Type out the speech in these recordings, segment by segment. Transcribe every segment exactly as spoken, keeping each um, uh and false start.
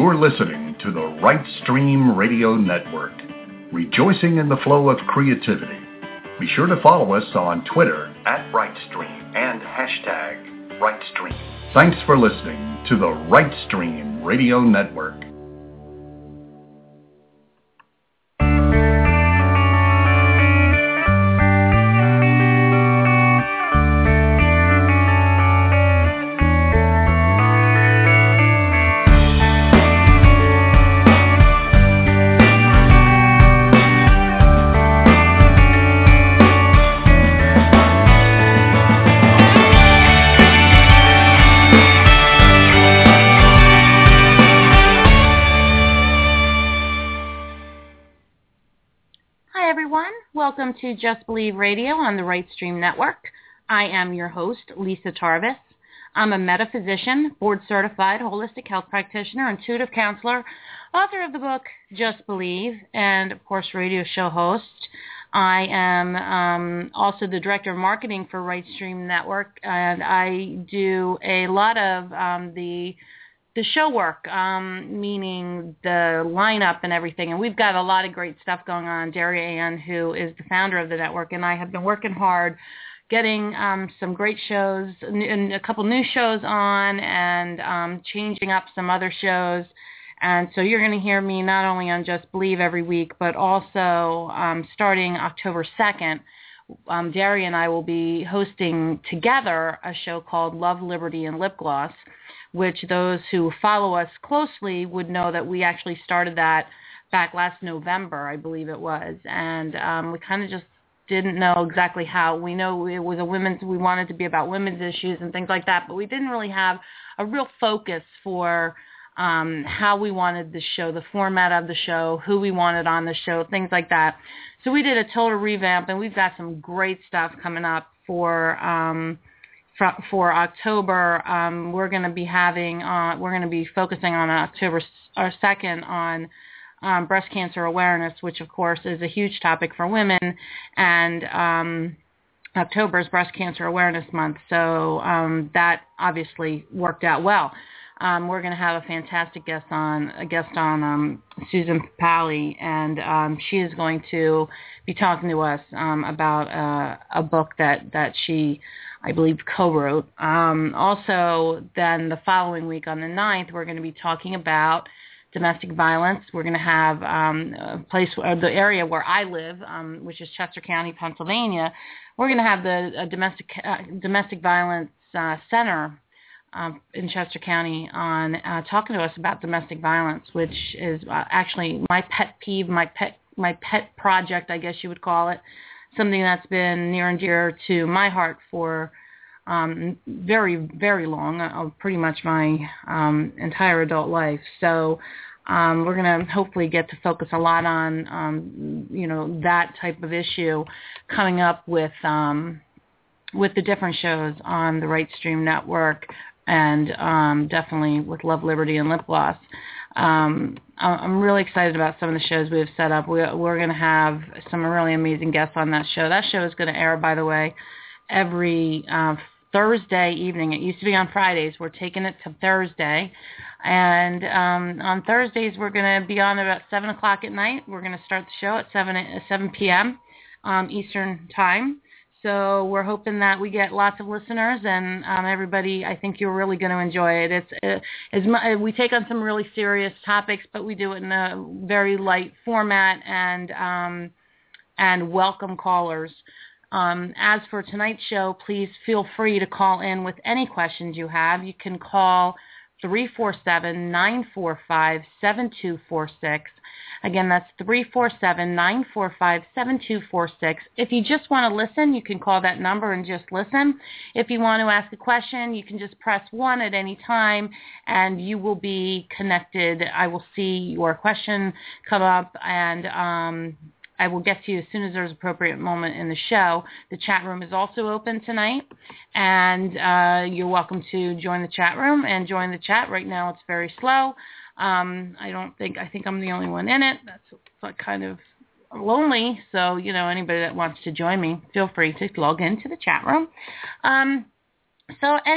You're listening to the Right Stream Radio Network, rejoicing in the flow of creativity. Be sure to follow us on Twitter at RightStream and hashtag RightStream. Thanks for listening to the Right Stream Radio Network. Welcome to Just Believe Radio on the Right Stream Network. I am your host, Lisa Tarvis. I'm a metaphysician, board-certified holistic health practitioner, intuitive counselor, author of the book Just Believe, and, of course, radio show host. I am um, also the director of marketing for Right Stream Network, and I do a lot of um, the the show work, um, meaning the lineup and everything. And we've got a lot of great stuff going on. Daria Ann, who is the founder of the network, and I have been working hard getting um, some great shows, and a couple new shows on, and um, changing up some other shows. And so you're going to hear me not only on Just Believe every week, but also um, starting October second, um, Daria and I will be hosting together a show called Love, Liberty, and Lip Gloss, which those who follow us closely would know that we actually started that back last November, I believe it was. And um, we kind of just didn't know exactly how. We know it was a women's, we wanted to be about women's issues and things like that, but we didn't really have a real focus for um, how we wanted the show, the format of the show, who we wanted on the show, things like that. So we did a total revamp, and we've got some great stuff coming up for um, for, for October. Um, we're going to be having, uh, we're going to be focusing on October or second on um, breast cancer awareness, which of course is a huge topic for women, and um, October is Breast Cancer Awareness Month, so um, that obviously worked out well. Um, we're going to have a fantastic guest on, a guest on um, Susan Papali, and um, she is going to be talking to us um, about uh, a book that, that she, I believe, co-wrote. Um, also, then the following week on the ninth, we're going to be talking about domestic violence. We're going to have um, a place, or the area where I live, um, which is Chester County, Pennsylvania. We're going to have the uh, domestic uh, domestic violence uh, center um, in Chester County on uh, talking to us about domestic violence, which is uh, actually my pet peeve, my pet my pet project, I guess you would call it. Something that's been near and dear to my heart for um, very, very long, uh, pretty much my um, entire adult life. So um, we're going to hopefully get to focus a lot on, um, you know, that type of issue coming up with um, with the different shows on the Right Stream Network, and um, definitely with Love, Liberty, and Lip Gloss. Um, I'm really excited about some of the shows we have set up. We, we're going to have some really amazing guests on that show. That show is going to air, by the way, every uh, Thursday evening. It used to be on Fridays. We're taking it to Thursday. And um, on Thursdays, we're going to be on about seven o'clock at night. We're going to start the show at seven p.m. Um, Eastern Time. So we're hoping that we get lots of listeners, and um, everybody, I think you're really going to enjoy it. It's uh, as we take on some really serious topics, but we do it in a very light format, and um, and welcome callers. Um, as for tonight's show, please feel free to call in with any questions you have. You can call three four seven, nine four five, seven two four six. Again, that's three four seven, nine four five, seven two four six. If you just want to listen, you can call that number and just listen. If you want to ask a question, you can just press one at any time, and you will be connected. I will see your question come up, and um, I will get to you as soon as there's an appropriate moment in the show. The chat room is also open tonight, and uh, you're welcome to join the chat room and join the chat. Right now it's very slow. Um, I don't think, I think I'm the only one in it. That's like kind of lonely. So, you know, anybody that wants to join me, feel free to log into the chat room. Um, so anyway,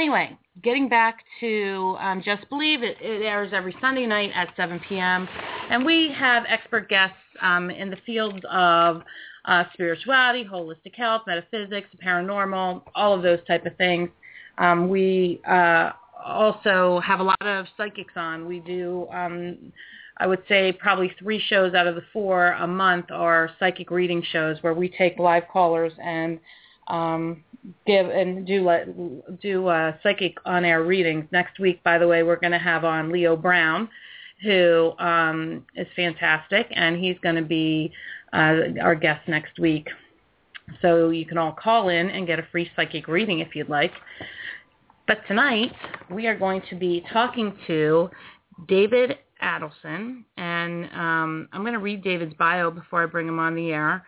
getting back to um, Just Believe, it, it airs every Sunday night at seven p.m., and we have expert guests um, in the fields of uh, spirituality, holistic health, metaphysics, paranormal, all of those type of things. Um, we uh, also have a lot of psychics on. We do, um, I would say, probably three shows out of the four a month are psychic reading shows where we take live callers and um, give and do do uh, psychic on-air readings. Next week, by the way, we're going to have on Leo Brown, who um, is fantastic, and he's going to be uh, our guest next week. So you can all call in and get a free psychic reading if you'd like. But tonight, we are going to be talking to David Adelson, and um, I'm going to read David's bio before I bring him on the air.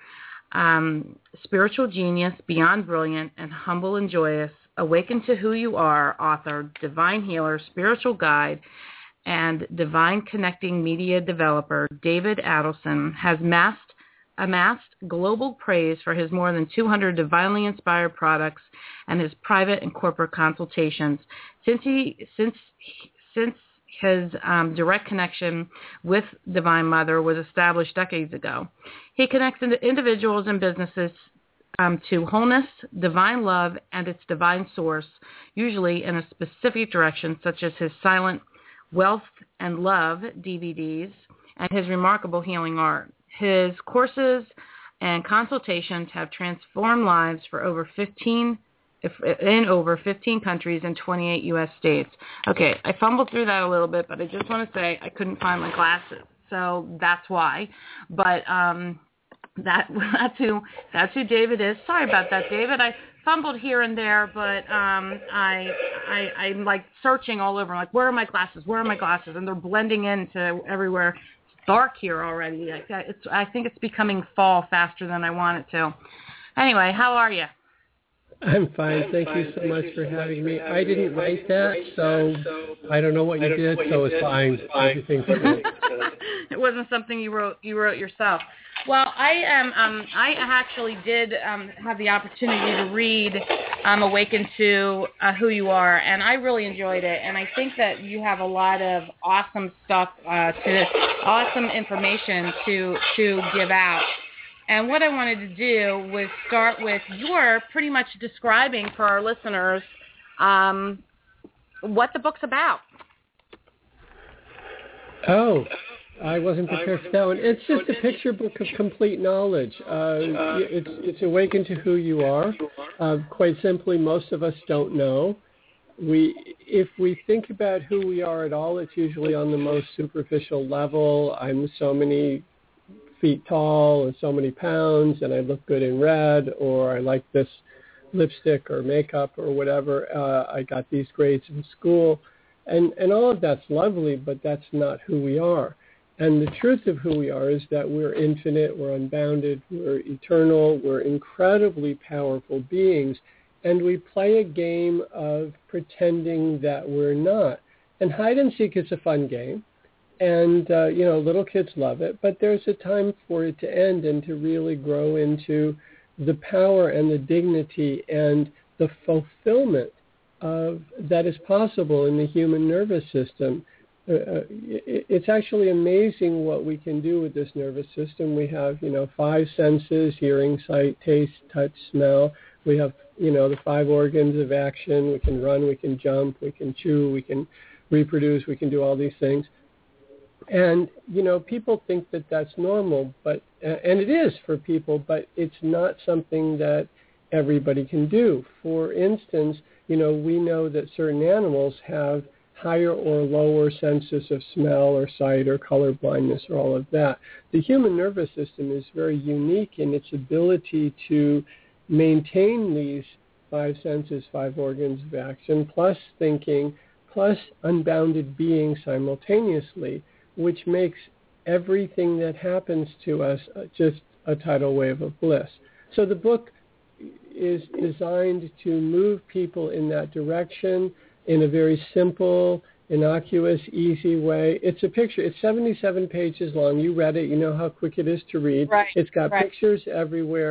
Um, spiritual genius, beyond brilliant, and humble and joyous, awaken to who you are, author, divine healer, spiritual guide, and divine connecting media developer, David Adelson has massed, amassed global praise for his more than two hundred divinely inspired products and his private and corporate consultations. Since he, since, since his um, direct connection with Divine Mother was established decades ago, he connects individuals and businesses um, to wholeness, divine love, and its divine source, usually in a specific direction, such as his silent Wealth and Love D V Ds and his remarkable healing art. His courses and consultations have transformed lives for over fifteen in over fifteen countries and twenty-eight U S states. Okay, I fumbled through that a little bit, but I just want to say I couldn't find my glasses, so that's why. But um, that that's who that's who David is. Sorry about that, David. I fumbled here and there, but um, I, I I'm like searching all over. I'm like, where are my glasses? Where are my glasses? And they're blending into everywhere. It's dark here already. It's I think it's becoming fall faster than I want it to. Anyway, how are you? I'm fine. Thank you so much for having me. I didn't write that, so I don't know what you did, so it's fine. Everything's fine. It wasn't something you wrote you wrote yourself. Well, I am. Um, I actually did um, have the opportunity to read um, "Awaken to uh, Who You Are," and I really enjoyed it. And I think that you have a lot of awesome stuff, uh, to awesome information to to give out. And what I wanted to do was start with your pretty much describing for our listeners um, what the book's about. Oh, I wasn't prepared for that one. It's just a picture book of complete knowledge. Uh, it's, it's awaken to who you are. Uh, quite simply, most of us don't know. We, if we think about who we are at all, it's usually on the most superficial level. I'm so many feet tall and so many pounds, and I look good in red, or I like this lipstick or makeup or whatever. Uh, I got these grades in school, and and all of that's lovely, but that's not who we are. And the truth of who we are is that we're infinite, we're unbounded, we're eternal, we're incredibly powerful beings, and we play a game of pretending that we're not. And hide and seek is a fun game. And, uh, you know, little kids love it, but there's a time for it to end and to really grow into the power and the dignity and the fulfillment of that is possible in the human nervous system. Uh, it, it's actually amazing what we can do with this nervous system. We have, you know, five senses: hearing, sight, taste, touch, smell. We have, you know, the five organs of action. We can run, we can jump, we can chew, we can reproduce, we can do all these things. And, you know, people think that that's normal, but and it is for people, but it's not something that everybody can do. For instance, you know, we know that certain animals have higher or lower senses of smell or sight or color blindness or all of that. The human nervous system is very unique in its ability to maintain these five senses, five organs of action, plus thinking, plus unbounded being simultaneously, which makes everything that happens to us just a tidal wave of bliss. So the book is designed to move people in that direction in a very simple, innocuous, easy way. It's a picture. It's seventy-seven pages long. You read it. You know how quick it is to read. Right, it's got right. pictures everywhere.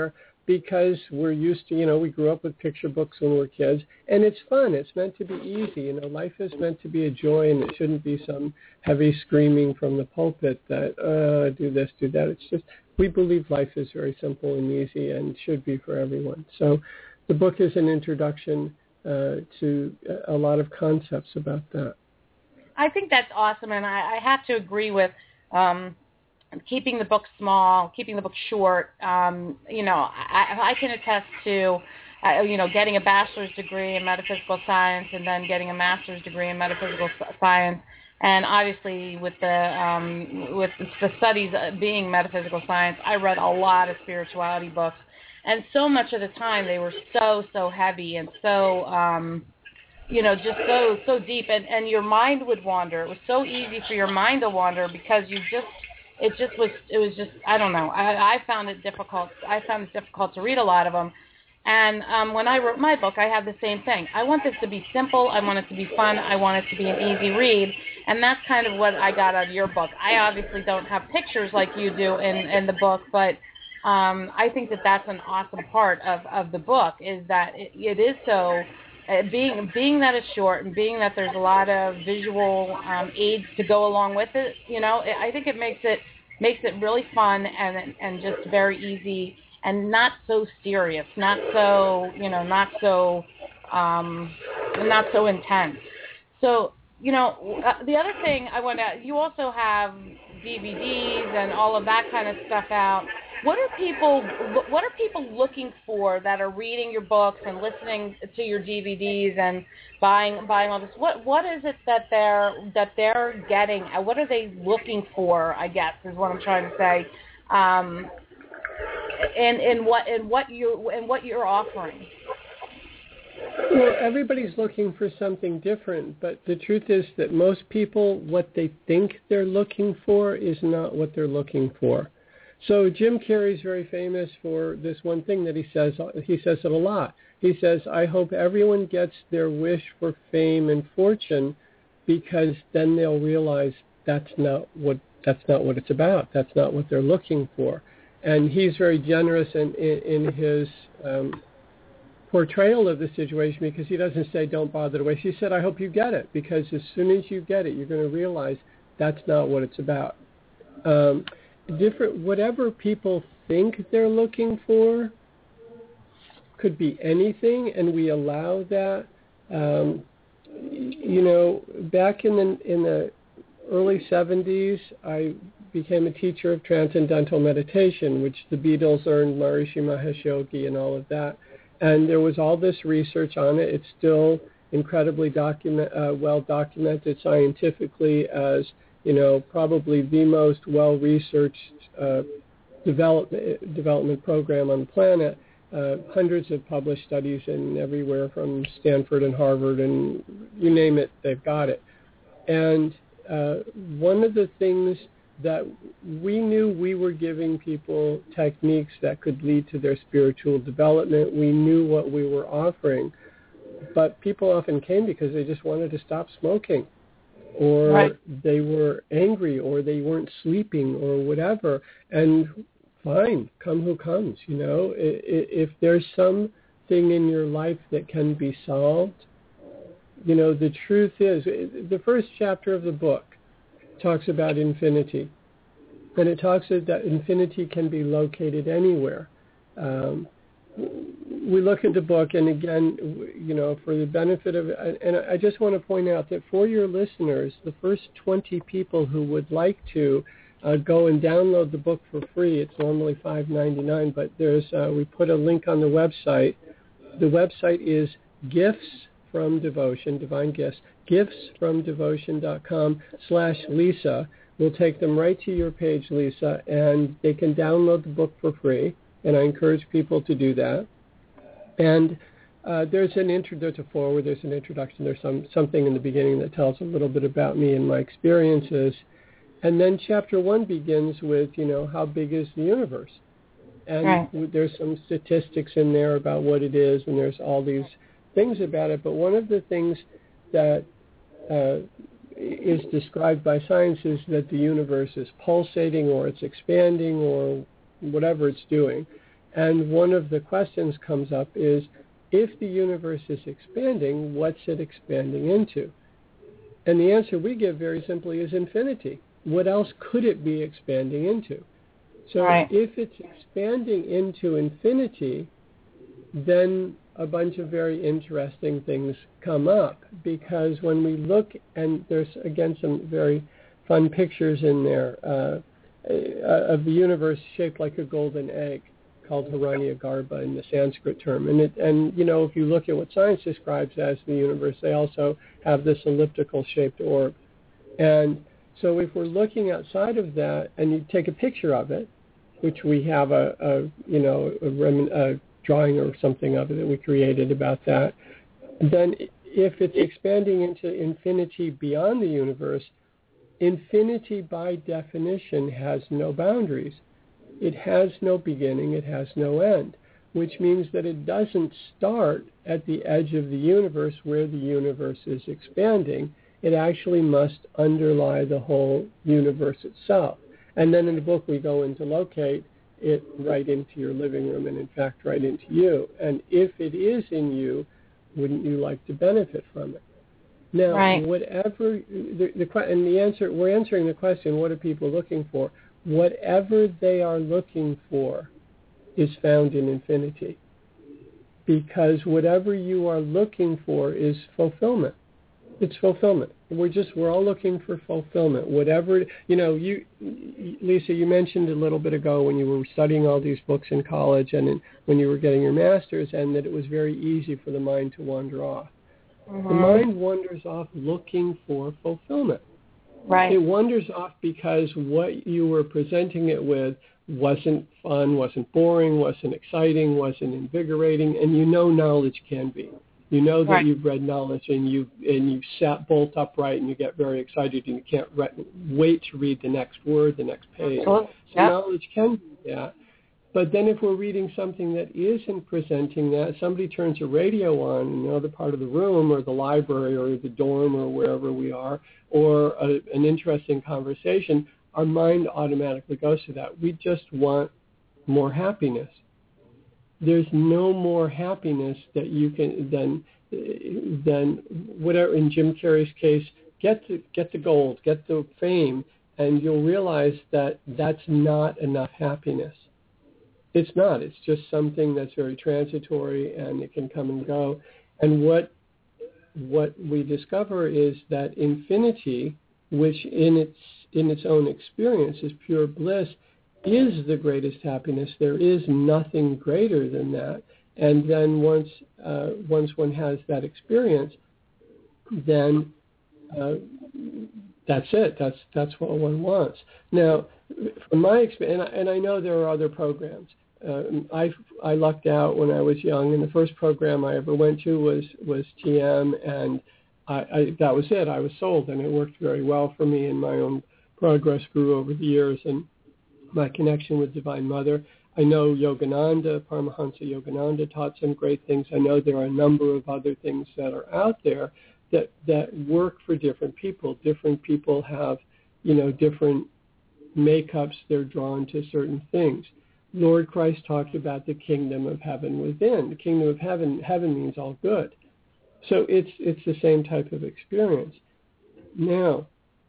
because we're used to, you know, we grew up with picture books when we were kids, and it's fun. It's meant to be easy. You know, life is meant to be a joy, and it shouldn't be some heavy screaming from the pulpit that, uh, do this, do that. It's just, we believe life is very simple and easy and should be for everyone. So the book is an introduction uh, to a lot of concepts about that. I think that's awesome, and I, I have to agree with um, keeping the book small, keeping the book short. Um, you know, I, I can attest to, uh, you know, getting a bachelor's degree in metaphysical science and then getting a master's degree in metaphysical science. And obviously, with the um, with the studies being metaphysical science, I read a lot of spirituality books, and so much of the time they were so so heavy and so um, you know just so so deep, and, and your mind would wander. It was so easy for your mind to wander because you just it just was it was just I don't know. I, I found it difficult. I found it difficult to read a lot of them. And um, when I wrote my book, I had the same thing. I want this to be simple. I want it to be fun. I want it to be an easy read. And that's kind of what I got out of your book. I obviously don't have pictures like you do in, in the book, but um, I think that that's an awesome part of, of the book is that it, it is so, uh, being being that it's short and being that there's a lot of visual um, aids to go along with it, you know, it, I think it makes it makes it really fun and and just very easy. And not so serious, not so, you know, not so, um, not so intense. So, you know, uh, the other thing I want to, you also have D V Ds and all of that kind of stuff out. What are people, what are people looking for that are reading your books and listening to your D V Ds and buying, buying all this? What, what is it that they're, that they're getting? What are they looking for? I guess is what I'm trying to say. Um, And, and what and what you and what you're offering. Well, everybody's looking for something different, but the truth is that most people, what they think they're looking for is not what they're looking for. So Jim Carrey's very famous for this one thing that he says. He says it a lot. He says, "I hope everyone gets their wish for fame and fortune, because then they'll realize that's not what that's not what it's about. That's not what they're looking for." And he's very generous in, in, in his um, portrayal of the situation, because he doesn't say, don't bother to waste. He said, I hope you get it, because as soon as you get it, you're going to realize that's not what it's about. Um, different, whatever people think they're looking for could be anything, and we allow that. Um, you know, back in the, in the early seventies, I became a teacher of transcendental meditation, which the Beatles earned Maharishi Mahesh Yogi and all of that. And there was all this research on it. It's still incredibly document, uh, well documented scientifically as, you know, probably the most well-researched uh, development, development program on the planet. Uh, hundreds of published studies in everywhere from Stanford and Harvard, and you name it, they've got it. And uh, one of the things that we knew, we were giving people techniques that could lead to their spiritual development. We knew what we were offering, but people often came because they just wanted to stop smoking, or right. they were angry, or they weren't sleeping, or whatever. And fine, come who comes, you know. If there's something in your life that can be solved, you know, the truth is, the first chapter of the book talks about infinity, and it talks that infinity can be located anywhere. Um, we look at the book, and again, you know, for the benefit of, and I just want to point out that for your listeners, the first twenty people who would like to uh, go and download the book for free, it's normally five ninety-nine, but there's uh, we put a link on the website. The website is Gifts from Devotion, Divine Gifts, giftsfromdevotion.com slash Lisa. We'll take them right to your page, Lisa, and they can download the book for free, and I encourage people to do that. And uh, there's an intro, there's a foreword, there's an introduction, there's some something in the beginning that tells a little bit about me and my experiences. And then chapter one begins with, you know, how big is the universe? And right. there's some statistics in there about what it is, and there's all these things about it. But one of the things that uh, is described by science is that the universe is pulsating, or it's expanding, or whatever it's doing. And one of the questions comes up is, if the universe is expanding, what's it expanding into? And the answer we give very simply is infinity. What else could it be expanding into? So right. if it's expanding into infinity, then a bunch of very interesting things come up, because when we look, and there's again some very fun pictures in there uh, of the universe shaped like a golden egg, called Hiranyagarbha in the Sanskrit term. And, it, and, you know, if you look at what science describes as the universe, they also have this elliptical-shaped orb. And so if we're looking outside of that, and you take a picture of it, which we have a, a you know, a, rem- a drawing or something of it that we created about that, then if it's expanding into infinity beyond the universe, infinity by definition has no boundaries. It has no beginning, it has no end, which means that it doesn't start at the edge of the universe where the universe is expanding. It actually must underlie the whole universe itself. And then in the book we go in to locate it right into your living room, and in fact right into you. And if it is in you, wouldn't you like to benefit from it? Now, right. whatever, the, the, and the answer, we're answering the question, what are people looking for? Whatever they are looking for is found in infinity, because whatever you are looking for is fulfillment. It's fulfillment. We're just, we're all looking for fulfillment. Whatever, you know, you, Lisa, you mentioned a little bit ago when you were studying all these books in college and in, when you were getting your master's, and that it was very easy for the mind to wander off. Mm-hmm. The mind wanders off looking for fulfillment. Right. It wanders off because what you were presenting it with wasn't fun, wasn't boring, wasn't exciting, wasn't invigorating, and you know knowledge can be. You know that right. you've read knowledge, and you and you sat bolt upright, and you get very excited, and you can't re- wait to read the next word, the next page. Absolutely. So yep. knowledge can be that. But then if we're reading something that isn't presenting that, somebody turns a radio on in the other part of the room or the library or the dorm or wherever we are, or a, an interesting conversation, our mind automatically goes to that. We just want more happiness. There's no more happiness that you can than than whatever. In Jim Carrey's case, get the get the gold, get the fame, and you'll realize that that's not enough happiness. It's not. It's just something that's very transitory, and it can come and go. And what what we discover is that infinity, which in its in its own experience is pure bliss, is the greatest happiness. There is nothing greater than that. And then once uh, once one has that experience, then uh, that's it. That's that's what one wants. Now, from my experience, and I, and I know there are other programs. Uh, I I lucked out when I was young, and the first program I ever went to was was T M, and I, I that was it. I was sold, and it worked very well for me, and my own progress grew over the years, and my connection with Divine Mother. I know Yogananda, Paramahansa Yogananda taught some great things. I know there are a number of other things that are out there that that work for different people. Different people have, you know, different makeups. They're drawn to certain things. Lord Christ talked about the kingdom of heaven within. The kingdom of heaven, heaven means all good. So it's it's the same type of experience. Now,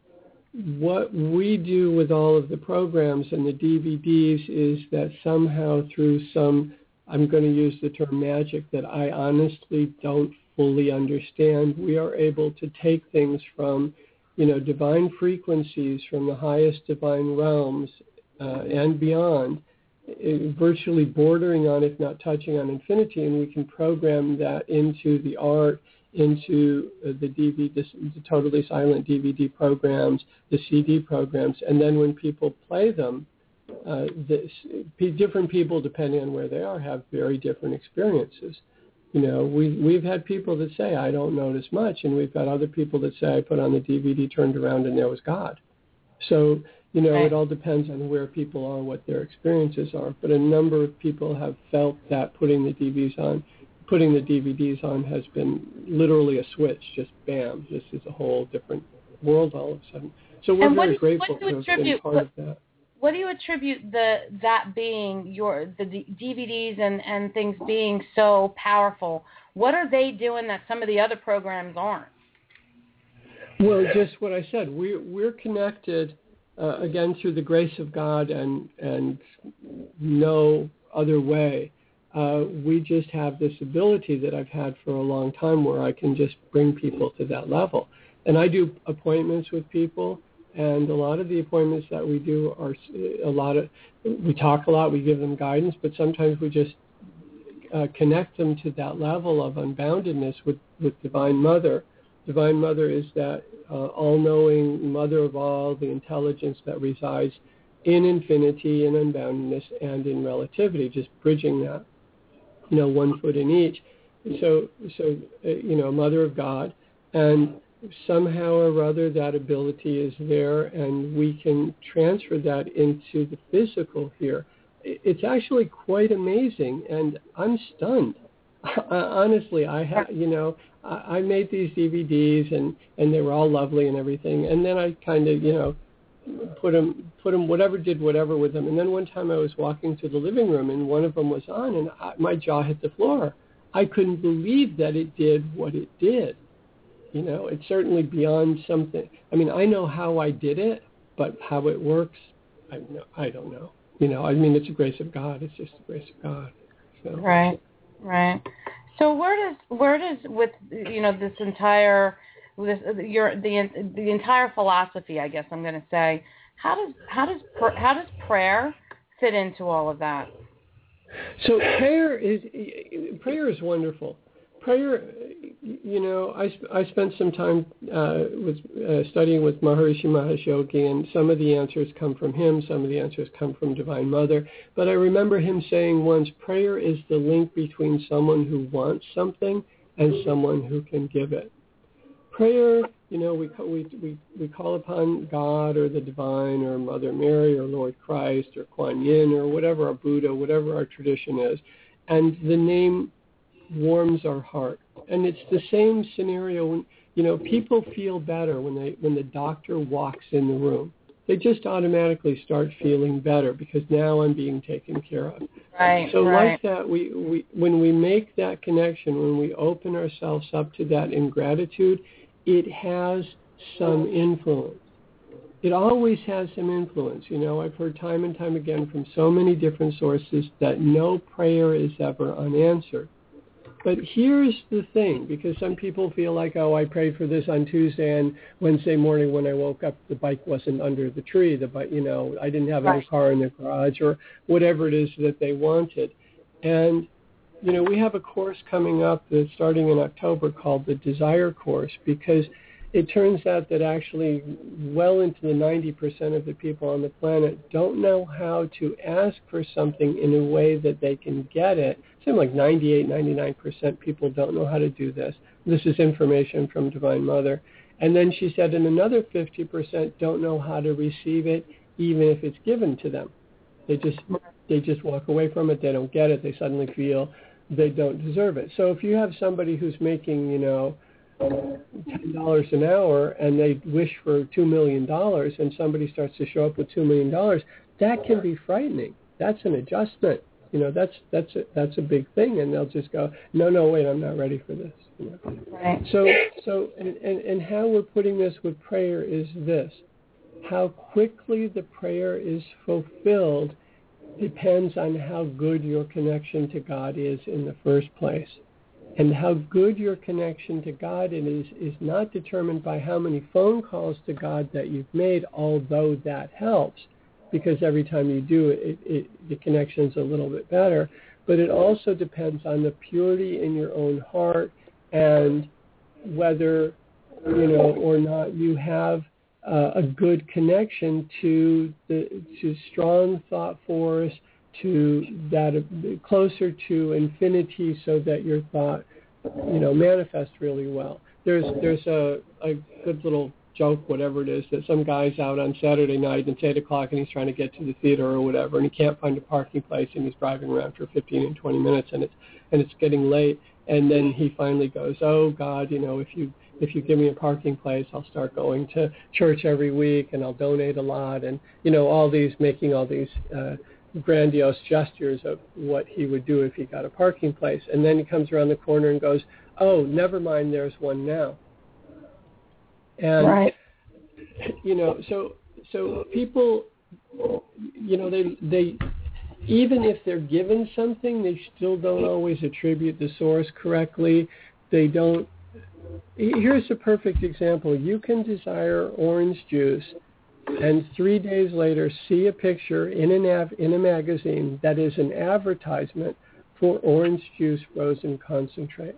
what we do with all of the programs and the D V Ds is that somehow through some, I'm going to use the term magic that I honestly don't fully understand, we are able to take things from, you know, divine frequencies from the highest divine realms uh, and beyond, virtually bordering on, if not touching on infinity, and we can program that into the art, into uh, the D V D, the totally silent D V D programs, the C D programs, and then when people play them, uh, this, different people, depending on where they are, have very different experiences. You know, we, we've had people that say, I don't notice much, and we've got other people that say, I put on the D V D, turned around, and there was God. So, you know, right. It all depends on where people are, what their experiences are. But a number of people have felt that putting the D V Ds on, putting the D V Ds on has been literally a switch. Just bam, this is a whole different world all of a sudden. So we're and very what, grateful what to have been part what, of that. what do you attribute the that being your the D V Ds and, and things being so powerful? What are they doing that some of the other programs aren't? Well, just what I said. We're we're connected uh, again through the grace of God and and no other way. Uh, we just have this ability that I've had for a long time where I can just bring people to that level. And I do appointments with people, and a lot of the appointments that we do are a lot of, we talk a lot, we give them guidance, but sometimes we just uh, connect them to that level of unboundedness with, with Divine Mother. Divine Mother is that uh, all-knowing mother of all, the intelligence that resides in infinity, in unboundedness, and in relativity, just bridging that. You know, one foot in each. So, so uh, you know, Mother of God, and somehow or other that ability is there, and we can transfer that into the physical here. It's actually quite amazing, and I'm stunned. Honestly, I have, you know, I, I made these D V Ds, and, and they were all lovely and everything, and then I kind of, you know, put them, put them, whatever, did whatever with them. And then one time I was walking to the living room and one of them was on and I, my jaw hit the floor. I couldn't believe that it did what it did. You know, it's certainly beyond something. I mean, I know how I did it, but how it works, I know, I don't know. You know, I mean, it's a grace of God. It's just the grace of God. So. Right, right. So where does, where does, with, you know, this entire, This, your the the entire philosophy, I guess I'm going to say, how does how does how does prayer fit into all of that? So prayer is prayer is wonderful. Prayer, you know, I I spent some time uh, with uh, studying with Maharishi Mahesh Yogi, and some of the answers come from him, some of the answers come from Divine Mother. But I remember him saying once, prayer is the link between someone who wants something and someone who can give it. Prayer, you know, we, we we we call upon God or the Divine or Mother Mary or Lord Christ or Kuan Yin or whatever, our Buddha, whatever our tradition is, and the name warms our heart. And it's the same scenario when, you know, people feel better when they when the doctor walks in the room. They just automatically start feeling better because now I'm being taken care of. Right. So right. like that, we, we when we make that connection, when we open ourselves up to that in gratitude, it has some influence. It always has some influence. You know, I've heard time and time again from so many different sources that no prayer is ever unanswered. But here's the thing, because some people feel like, oh, I prayed for this on Tuesday, and Wednesday morning when I woke up, the bike wasn't under the tree. The bike, you know, I didn't have right. any car in the garage or whatever it is that they wanted. And you know, we have a course coming up that's starting in October called the Desire Course, because it turns out that actually well into the ninety percent of the people on the planet don't know how to ask for something in a way that they can get it. Something like ninety-eight, ninety-nine percent people don't know how to do this. This is information from Divine Mother. And then she said, and another fifty percent don't know how to receive it even if it's given to them. They just they just walk away from it. They don't get it. They suddenly feel they don't deserve it. So if you have somebody who's making, you know, ten dollars an hour and they wish for two million dollars and somebody starts to show up with two million dollars, that can be frightening. That's an adjustment. You know, that's that's a, that's a big thing. And they'll just go, no, no, wait, I'm not ready for this. You know? Right. So, so and, and, and how we're putting this with prayer is this. How quickly the prayer is fulfilled depends on how good your connection to God is in the first place. And how good your connection to God is is not determined by how many phone calls to God that you've made, although that helps, because every time you do it, it, it the connection's a little bit better. But it also depends on the purity in your own heart and whether, you know, or not you have Uh, a good connection to the to strong thought force, to that uh, closer to infinity, so that your thought, you know, manifests really well. There's there's a, a good little joke, whatever it is, that some guy's out on Saturday night and it's eight o'clock and he's trying to get to the theater or whatever, and he can't find a parking place and he's driving around for fifteen and twenty minutes and it's and it's getting late, and then he finally goes, oh God, you know, if you if you give me a parking place, I'll start going to church every week and I'll donate a lot. And, you know, all these, making all these uh, grandiose gestures of what he would do if he got a parking place. And then he comes around the corner and goes, oh, never mind, there's one now. And, right. you know, so so people, you know, they they even if they're given something, they still don't always attribute the source correctly. They don't. Here's a perfect example. You can desire orange juice and three days later see a picture in an av- in a magazine that is an advertisement for orange juice frozen concentrate.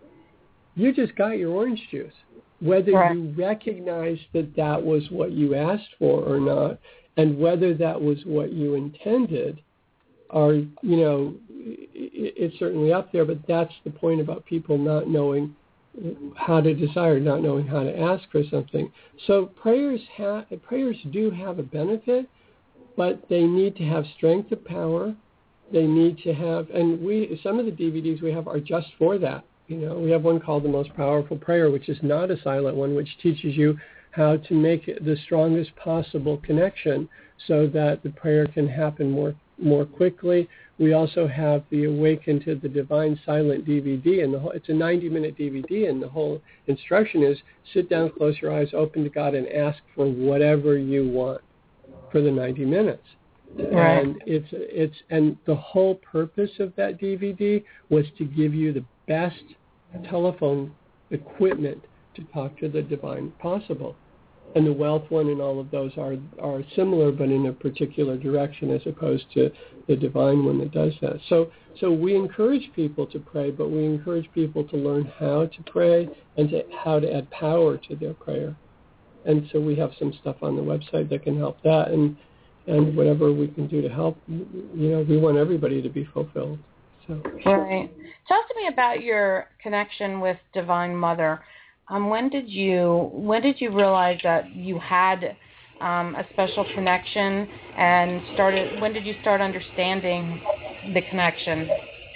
You just got your orange juice. Whether right. you recognize that that was what you asked for or not, and whether that was what you intended, are, you know, it, it's certainly up there, but that's the point about people not knowing how to desire, not knowing how to ask for something. So prayers ha- prayers do have a benefit, but they need to have strength of power. They need to have, and we some of the D V Ds we have are just for that. You know, we have one called The Most Powerful Prayer, which is not a silent one, which teaches you how to make the strongest possible connection so that the prayer can happen more more quickly. We also have the Awaken to the Divine Silent D V D, and the whole, it's a ninety-minute D V D, and the whole instruction is sit down, close your eyes, open to God, and ask for whatever you want for the ninety minutes. Right. And it's it's and the whole purpose of that D V D was to give you the best telephone equipment to talk to the divine possible. And the wealth one and all of those are are similar, but in a particular direction as opposed to the divine one that does that. So so we encourage people to pray, but we encourage people to learn how to pray and to how to add power to their prayer. And so we have some stuff on the website that can help that, and and whatever we can do to help, you know, we want everybody to be fulfilled. So. Right. Talk to me about your connection with Divine Mother. Um, when did you when did you realize that you had um, a special connection, and started? When did you start understanding the connection?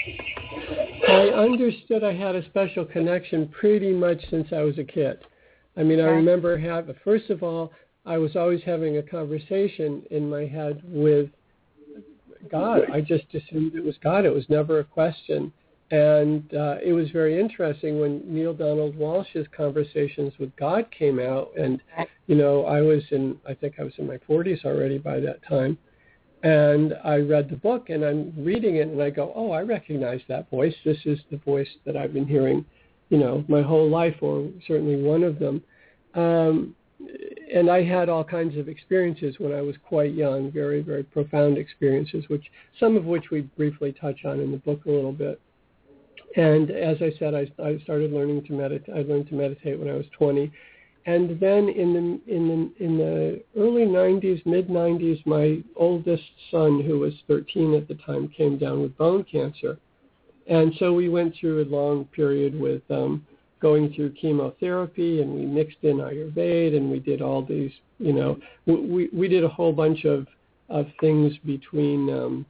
I understood I had a special connection pretty much since I was a kid. I mean, okay. I remember having. First of all, I was always having a conversation in my head with God. I just assumed it was God. It was never a question. And uh, it was very interesting when Neil Donald Walsh's Conversations with God came out. And, you know, I was in, I think I was in my forties already by that time. And I read the book, and I'm reading it, and I go, oh, I recognize that voice. This is the voice that I've been hearing, you know, my whole life, or certainly one of them. Um, and I had all kinds of experiences when I was quite young, very, very profound experiences, which some of which we briefly touch on in the book a little bit. And as I said, I, I started learning to meditate. I learned to meditate when I was twenty. And then in the in the in the early nineties, mid nineties, my oldest son, who was thirteen at the time, came down with bone cancer. And so we went through a long period with um, going through chemotherapy, and we mixed in Ayurveda, and we did all these, you know, we we did a whole bunch of, of things between um,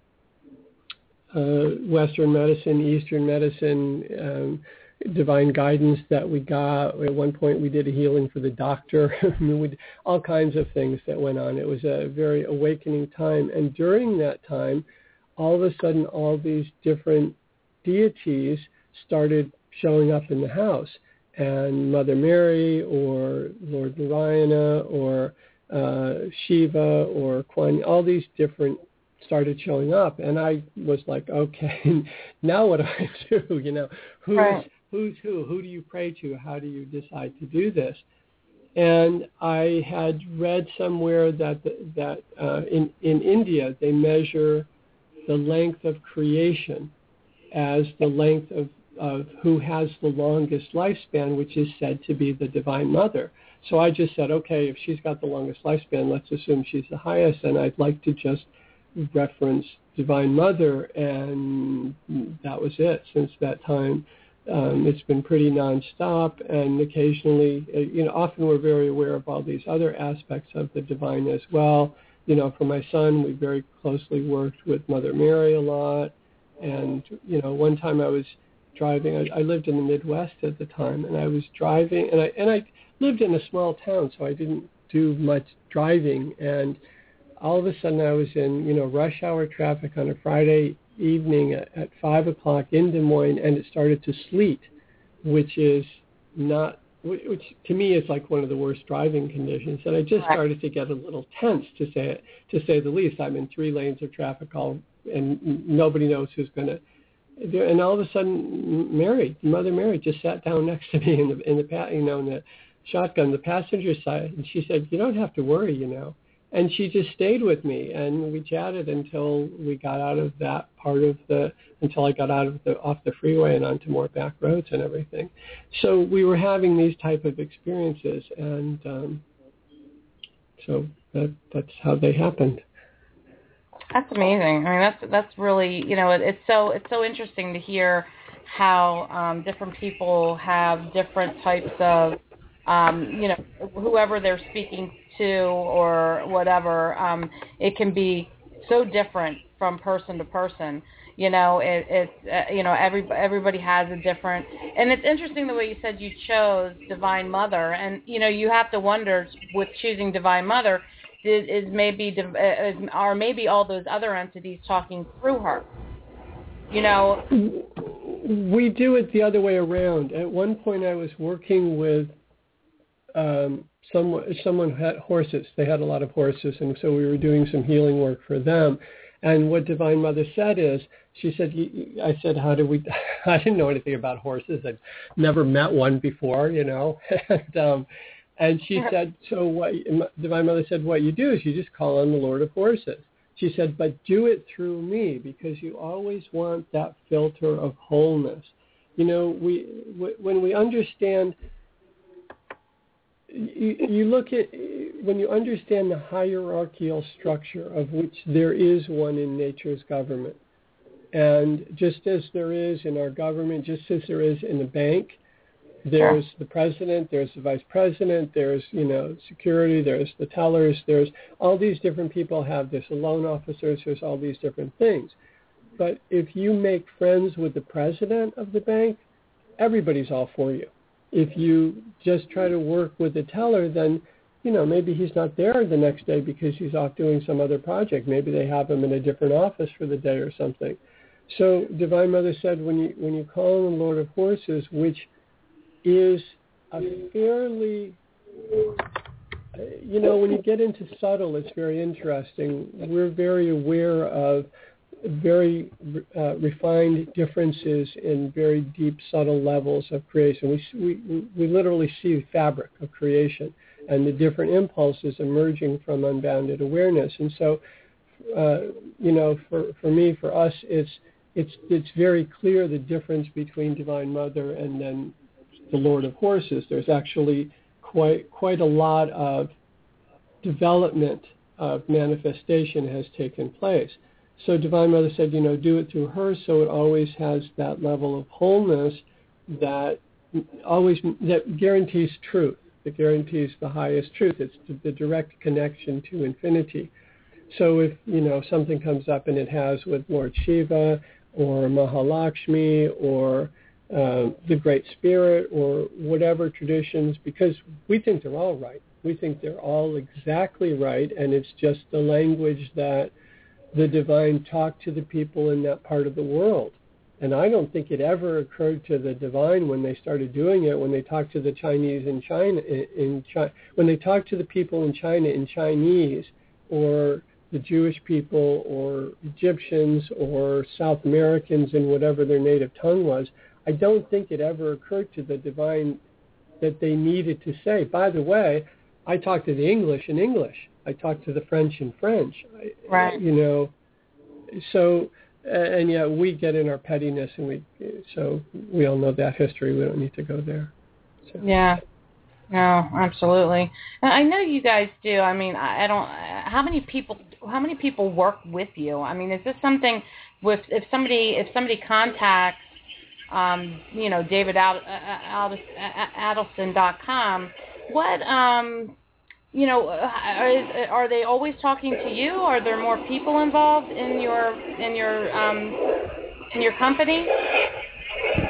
uh, Western medicine, Eastern medicine, um, divine guidance that we got. At one point we did a healing for the doctor. I mean, we did all kinds of things that went on. It was a very awakening time. And during that time, all of a sudden, all these different deities started showing up in the house. And Mother Mary, or Lord Narayana, or uh, Shiva, or Kuan, all these different started showing up. And I was like, okay, now what do I do? You know, who's, right. who's who? Who do you pray to? How do you decide to do this? And I had read somewhere that that uh, in, in India, they measure the length of creation as the length of, of who has the longest lifespan, which is said to be the Divine Mother. So I just said, okay, if she's got the longest lifespan, let's assume she's the highest, and I'd like to just reference Divine Mother, and that was it. Since that time, um, it's been pretty nonstop, and occasionally, you know, often we're very aware of all these other aspects of the divine as well. You know, for my son, we very closely worked with Mother Mary a lot, and, you know, one time I was driving. I, I lived in the Midwest at the time, and I was driving, and I and I lived in a small town, so I didn't do much driving. And all of a sudden, I was in you know rush hour traffic on a Friday evening at, at five o'clock in Des Moines, and it started to sleet, which is not. Which to me is like one of the worst driving conditions, and I just started to get a little tense, to say to say the least. I'm in three lanes of traffic, all and nobody knows who's going to. And all of a sudden, Mary, Mother Mary, just sat down next to me in the in the you know in the shotgun, the passenger side, and she said, "You don't have to worry, you know." And she just stayed with me, and we chatted until we got out of that part of the, until I got out of the off the freeway and onto more back roads and everything. So we were having these type of experiences, and um, so that, that's how they happened. That's amazing. I mean, that's that's really, you know, it, it's so it's so interesting to hear how um, different people have different types of, um, you know, whoever they're speaking to or whatever. Um, it can be so different from person to person. You know, it, it's uh, you know every everybody has a different, and it's interesting the way you said you chose Divine Mother, and you know you have to wonder with choosing Divine Mother. Is, is maybe is, are maybe all those other entities talking through her? You know, we do it the other way around. At one point, I was working with um, someone. Someone had horses. They had a lot of horses, and so we were doing some healing work for them. And what Divine Mother said is, she said, I said, how do we? I didn't know anything about horses. I'd never met one before, you know. and, um, And she said, so what, Divine Mother said, what you do is you just call on the Lord of Horses. She said, but do it through me, because you always want that filter of wholeness. You know, we when we understand, you, you look at, when you understand the hierarchical structure of which there is one in nature's government, and just as there is in our government, just as there is in the bank, there's the president, there's the vice president, there's, you know, security, there's the tellers, there's all these different people have this, loan officers, there's all these different things. But if you make friends with the president of the bank, everybody's all for you. If you just try to work with the teller, then, you know, maybe he's not there the next day because he's off doing some other project. Maybe they have him in a different office for the day or something. So Divine Mother said, when you when you call on the Lord of Horses, which is a fairly, you know, when you get into subtle, it's very interesting. We're very aware of very uh, refined differences in very deep, subtle levels of creation. We, we, we literally see the fabric of creation and the different impulses emerging from unbounded awareness. And so, uh, you know, for, for me, for us, it's, it's, it's very clear the difference between Divine Mother and then the Lord of Horses. There's actually quite quite a lot of development of manifestation has taken place. So Divine Mother said, you know, do it through her, so it always has that level of wholeness that always that guarantees truth, that guarantees the highest truth. It's the direct connection to infinity. So if, you know, something comes up and it has with Lord Shiva or Mahalakshmi or Uh, the Great Spirit or whatever traditions, because we think they're all right. We think they're all exactly right, and it's just the language that the divine talked to the people in that part of the world. And I don't think it ever occurred to the divine when they started doing it, when they talked to the Chinese in China, in China, when they talked to the people in China in Chinese, or the Jewish people, or Egyptians, or South Americans in whatever their native tongue was. I don't think it ever occurred to the divine that they needed to say, by the way, I talk to the English in English. I talk to the French in French. Right. You know, so, and yet we get in our pettiness, and we, so we all know that history. We don't need to go there. So. Yeah. No, absolutely. I know you guys do. I mean, I don't, how many people, how many people work with you? I mean, is this something with, if somebody, if somebody contacts, Um, you know, David Adelson dot com. What, um, you know, are, are they always talking to you? Are there more people involved in your in your um, in your company?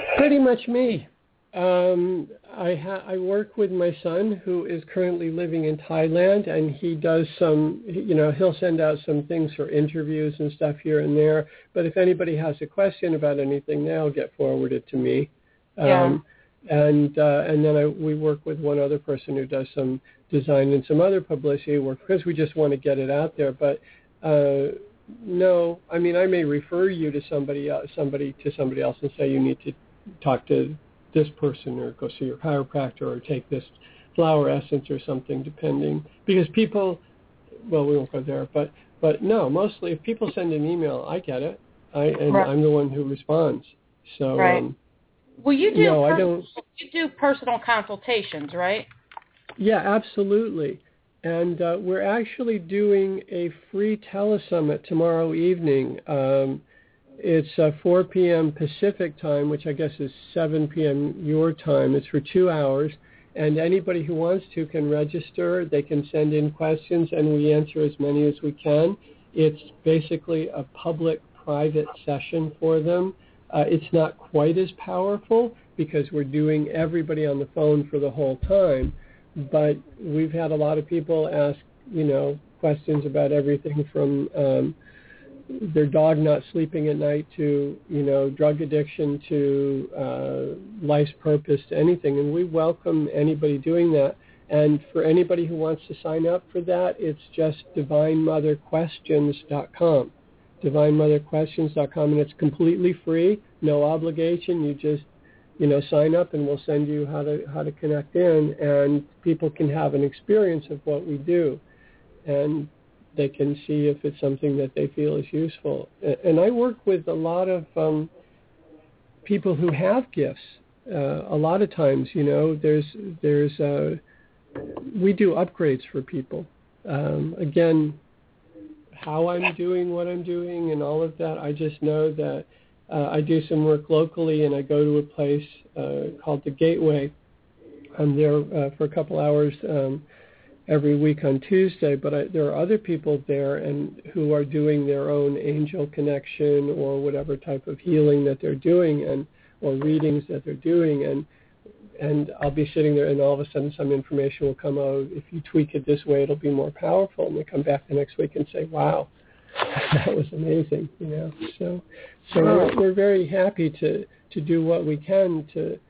Pretty much me. Um, I, ha- I work with my son, who is currently living in Thailand, and he does some, you know, he'll send out some things for interviews and stuff here and there. But if anybody has a question about anything, they'll get forwarded to me. Yeah. Um, and uh, and then I, we work with one other person who does some design and some other publicity work because we just want to get it out there. But uh, no, I mean, I may refer you to somebody else, somebody to somebody else and say you need to talk to this person or go see your chiropractor or take this flower essence or something, depending. Because people, well, we won't go there, but but no, mostly if people send an email, I get it, I and right. I'm the one who responds. So, right. um, well, you do. No, per- I don't. You do personal consultations, right? Yeah, absolutely. And uh, we're actually doing a free telesummit tomorrow evening. Um, It's uh, four p.m. Pacific time, which I guess is seven p.m. your time. It's for two hours, and anybody who wants to can register. They can send in questions, and we answer as many as we can. It's basically a public-private session for them. Uh, it's not quite as powerful because we're doing everybody on the phone for the whole time, but we've had a lot of people ask, you know, questions about everything from um, their dog not sleeping at night to, you know, drug addiction to uh, life's purpose to anything. And we welcome anybody doing that. And for anybody who wants to sign up for that, it's just divine mother questions dot com. divine mother questions dot com. And it's completely free, no obligation. You just, you know, sign up and we'll send you how to how to connect in. And people can have an experience of what we do. And they can see if it's something that they feel is useful. And I work with a lot of um, people who have gifts. Uh, a lot of times, you know, there's there's uh, we do upgrades for people. Um, again, how I'm doing what I'm doing and all of that, I just know that uh, I do some work locally, and I go to a place uh, called the Gateway. I'm there uh, for a couple hours Um, every week on Tuesday, but I, there are other people there and who are doing their own angel connection or whatever type of healing that they're doing, and or readings that they're doing, and and I'll be sitting there, and all of a sudden some information will come out. If you tweak it this way, it'll be more powerful. And they come back the next week and say, "Wow, that was amazing," you know. So, so we're, we're very happy to to do what we can to.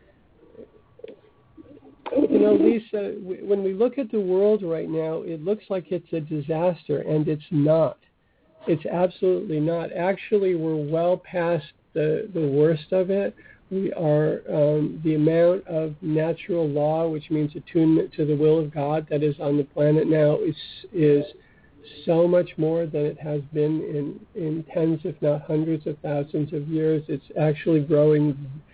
You know, Lisa, when we look at the world right now, it looks like it's a disaster, and it's not. It's absolutely not. Actually, we're well past the, the worst of it. We are, um, the amount of natural law, which means attunement to the will of God, that is on the planet now is is so much more than it has been in, in tens, if not hundreds of thousands of years. It's actually growing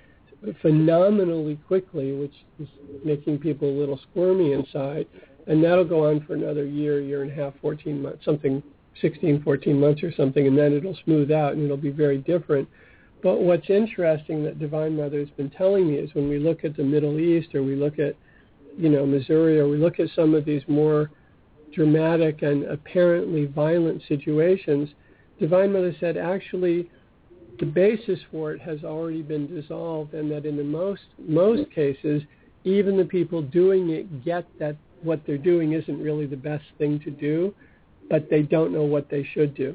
phenomenally quickly, which is making people a little squirmy inside. And that'll go on for another year, year and a half, fourteen months, something, sixteen, fourteen months or something, and then it'll smooth out and it'll be very different. But what's interesting that Divine Mother has been telling me is when we look at the Middle East, or we look at, you know, Missouri, or we look at some of these more dramatic and apparently violent situations, Divine Mother said actually the basis for it has already been dissolved, and that in the most most cases, even the people doing it get that what they're doing isn't really the best thing to do, but they don't know what they should do.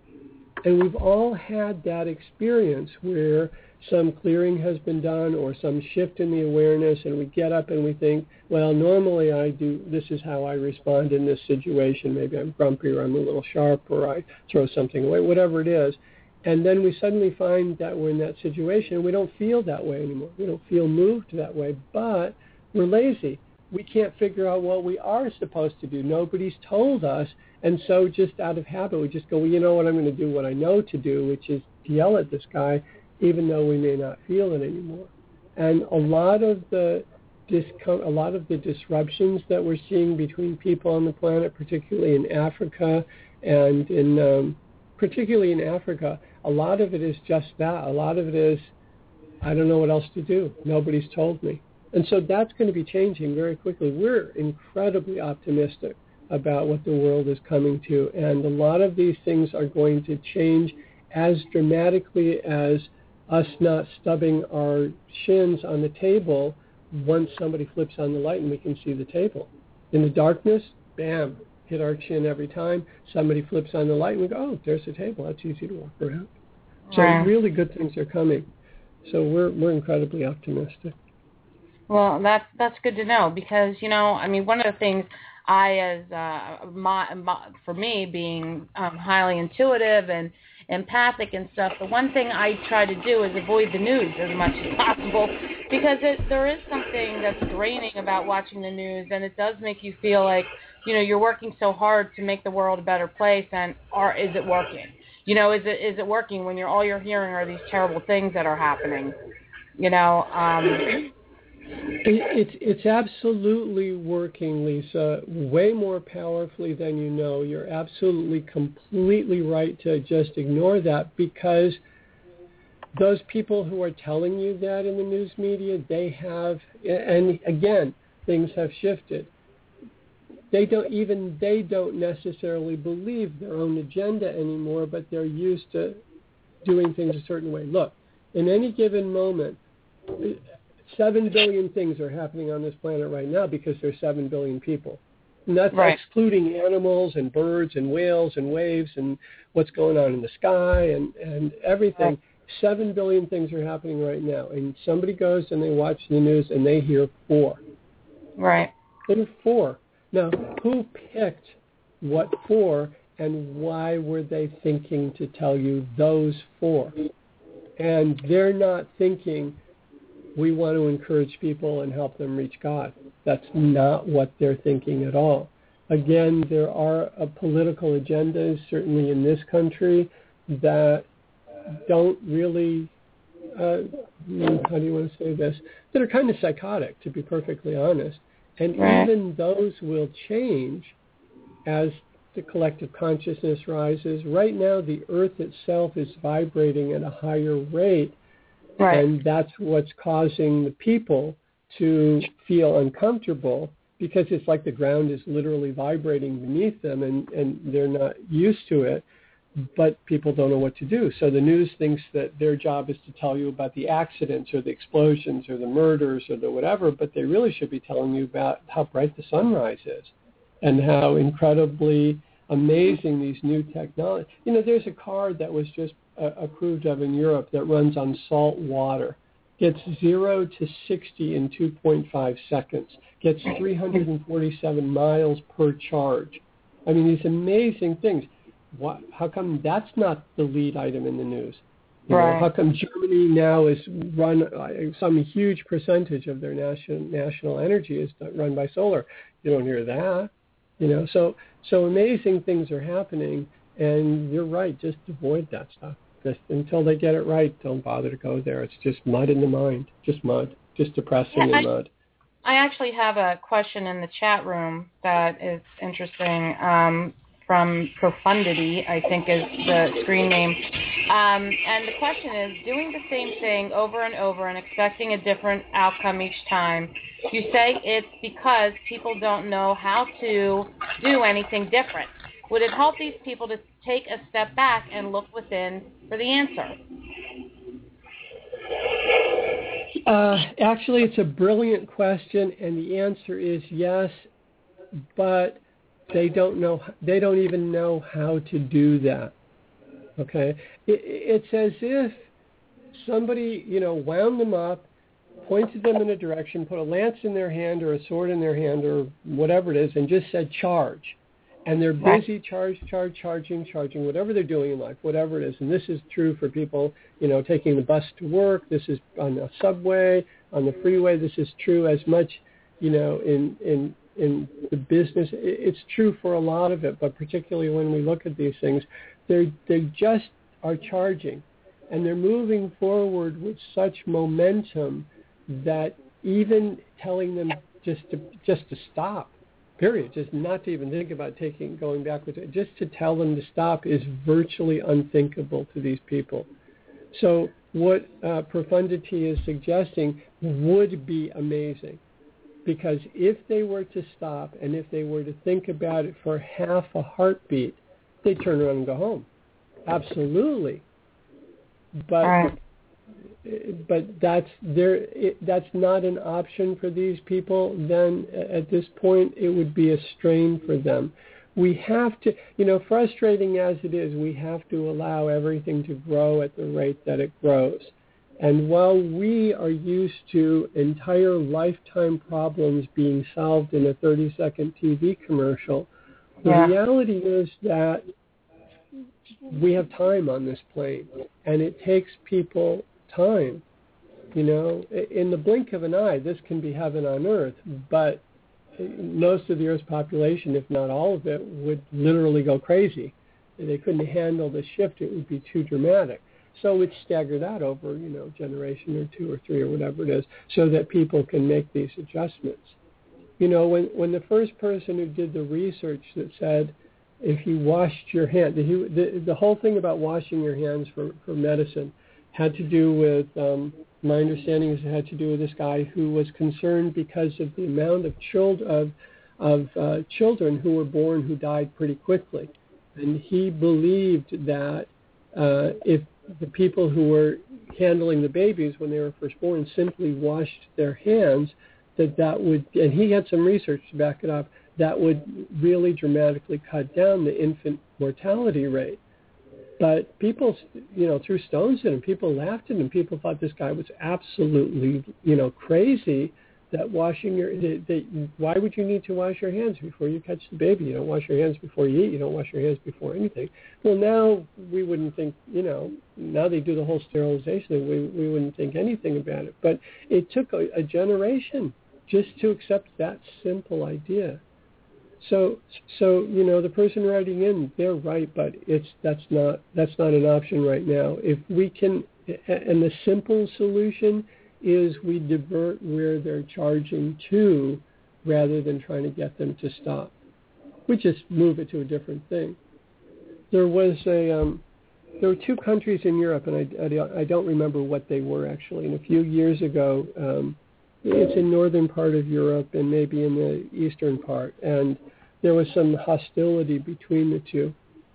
And we've all had that experience where some clearing has been done or some shift in the awareness, and we get up and we think, well, normally I do, this is how I respond in this situation. Maybe I'm grumpy, or I'm a little sharp, or I throw something away, whatever it is. And then we suddenly find that we're in that situation and we don't feel that way anymore. We don't feel moved that way, but we're lazy. We can't figure out what we are supposed to do. Nobody's told us. And so just out of habit, we just go, well, you know what, I'm going to do what I know to do, which is to yell at this guy, even though we may not feel it anymore. And a lot of the discom- a lot of the disruptions that we're seeing between people on the planet, particularly in Africa and in um, particularly in Africa, a lot of it is just that. A lot of it is, I don't know what else to do. Nobody's told me. And so that's going to be changing very quickly. We're incredibly optimistic about what the world is coming to. And a lot of these things are going to change as dramatically as us not stubbing our shins on the table once somebody flips on the light and we can see the table. In the darkness, bam, hit our chin every time. Somebody flips on the light and we go, oh, there's the table. That's easy to walk around. So right. really good things are coming. So we're we're incredibly optimistic. Well, that's that's good to know because, you know, I mean, one of the things I, as uh, my, my, for me, being um, highly intuitive and empathic and stuff, the one thing I try to do is avoid the news as much as possible because it, there is something that's draining about watching the news, and it does make you feel like, you know, you're working so hard to make the world a better place, and or is it working? You know, is it is it working when you're all you're hearing are these terrible things that are happening? You know. Um, It's it's absolutely working, Lisa, way more powerfully than you know. You're absolutely completely right to just ignore that because those people who are telling you that in the news media, they have, and again, things have shifted. They don't even they don't necessarily believe their own agenda anymore, but they're used to doing things a certain way. Look, in any given moment, Seven billion things are happening on this planet right now because there's seven billion people. And that's right. excluding animals and birds and whales and waves and what's going on in the sky and, and everything. Right. Seven billion things are happening right now. And somebody goes and they watch the news and they hear four. Right. They hear four. Now, who picked what four and why were they thinking to tell you those four? And they're not thinking, we want to encourage people and help them reach God. That's not what they're thinking at all. Again, there are uh, political agendas, certainly in this country, that don't really, uh, how do you want to say this, that are kind of psychotic, to be perfectly honest. And right. even those will change as the collective consciousness rises. Right now, the earth itself is vibrating at a higher rate. Right. And that's what's causing the people to feel uncomfortable because it's like the ground is literally vibrating beneath them and, and they're not used to it, but people don't know what to do. So the news thinks that their job is to tell you about the accidents or the explosions or the murders or the whatever, but they really should be telling you about how bright the sunrise is and how incredibly amazing these new technologies. You know, there's a car that was just uh, approved of in Europe that runs on salt water, gets zero to sixty in two point five seconds, gets three hundred forty-seven miles per charge. I mean, these amazing things. What, how come that's not the lead item in the news? You right. know, how come Germany now is run, uh, some huge percentage of their national national energy is run by solar? You don't hear that. You know, so so amazing things are happening, and you're right. Just avoid that stuff. Just until they get it right, don't bother to go there. It's just mud in the mind, just mud, just depressing yeah, and I, mud. I actually have a question in the chat room that is interesting um, from Profundity, I think is the screen name. Um, and the question is, doing the same thing over and over and expecting a different outcome each time. You say it's because people don't know how to do anything different. Would it help these people to take a step back and look within for the answer? Uh, actually, it's a brilliant question, and the answer is yes, but they don't know. They don't even know how to do that. Okay, it, it's as if somebody, you know, wound them up, pointed them in a direction, put a lance in their hand or a sword in their hand or whatever it is, and just said charge. And they're busy charge, charge, charging, charging, whatever they're doing in life, whatever it is. And this is true for people, you know, taking the bus to work. This is on the subway, on the freeway. This is true as much, you know, in in in the business. It's true for a lot of it, but particularly when we look at these things, they they just are charging, and they're moving forward with such momentum that even telling them just to just to stop. Period. Just not to even think about taking, going backwards. Just to tell them to stop is virtually unthinkable to these people. So what uh, Profundity is suggesting would be amazing, because if they were to stop and if they were to think about it for half a heartbeat, they'd turn around and go home. Absolutely. But right. but that's there. It, that's not an option for these people. Then at this point, it would be a strain for them. We have to, you know, frustrating as it is, we have to allow everything to grow at the rate that it grows. And while we are used to entire lifetime problems being solved in a thirty-second T V commercial, the yeah. reality is that we have time on this plane, and it takes people time. You know, in the blink of an eye, this can be heaven on earth, but most of the Earth's population, if not all of it, would literally go crazy. They couldn't handle the shift. It would be too dramatic. So it's staggered out over, you know, a generation or two or three or whatever it is, so that people can make these adjustments. You know, when, when the first person who did the research that said if you washed your hands, the, the, the whole thing about washing your hands for, for medicine had to do with, um, my understanding is it had to do with this guy who was concerned because of the amount of, child, of, of uh, children who were born who died pretty quickly. And he believed that uh, if the people who were handling the babies when they were first born simply washed their hands, that that would, and he had some research to back it up, that would really dramatically cut down the infant mortality rate. But people, you know, threw stones at him. People laughed at him. People thought this guy was absolutely, you know, crazy. That washing your, that, that, why would you need to wash your hands before you catch the baby? You don't wash your hands before you eat. You don't wash your hands before anything. Well, now we wouldn't think, you know, now they do the whole sterilization. We we wouldn't think anything about it. But it took a, a generation just to accept that simple idea. So, so you know, the person writing in, they're right, but it's that's not that's not an option right now. If we can, and the simple solution is we divert where they're charging to, rather than trying to get them to stop. We just move it to a different thing. There was a um, there were two countries in Europe, and I, I, I don't remember what they were actually. And a few years ago. Um, It's in northern part of Europe and maybe in the eastern part. And there was some hostility between the two.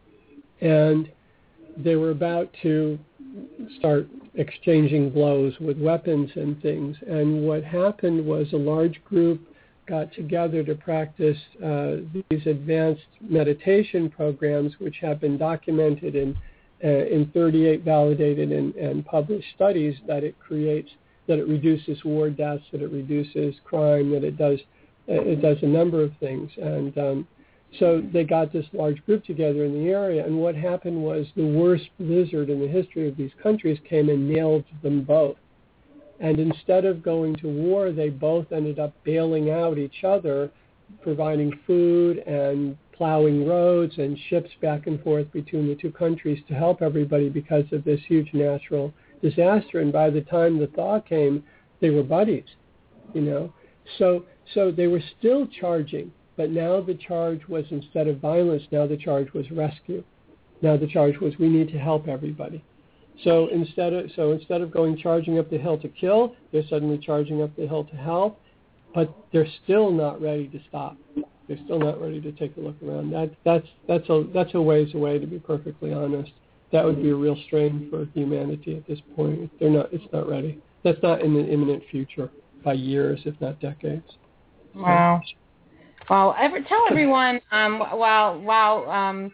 And they were about to start exchanging blows with weapons and things. And what happened was a large group got together to practice uh, these advanced meditation programs, which have been documented in, uh, in thirty-eight validated and, and published studies that it creates that it reduces war deaths, that it reduces crime, that it does it does a number of things. And um, so they got this large group together in the area, and what happened was the worst blizzard in the history of these countries came and nailed them both. And instead of going to war, they both ended up bailing out each other, providing food and plowing roads and ships back and forth between the two countries to help everybody because of this huge natural disaster. And by the time the thaw came, they were buddies, you know. So so they were still charging, but now the charge was, instead of violence, now the charge was rescue. Now the charge was, we need to help everybody. So instead of so instead of going charging up the hill to kill, they're suddenly charging up the hill to help, but they're still not ready to stop. They're still not ready to take a look around. That that's that's a that's a ways away, to be perfectly honest. That would be a real strain for humanity at this point. They're not. It's not ready. That's not in the imminent future, by years, if not decades. Wow. Well, ever, tell everyone um, while while um,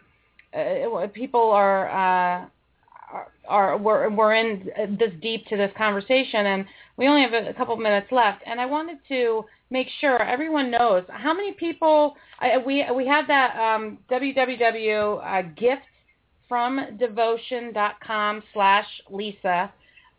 uh, people are uh, are, are we're, we're in this deep to this conversation, and we only have a, a couple of minutes left, and I wanted to make sure everyone knows how many people uh, we we have that um, www uh, gift from devotion dot com slash Lisa.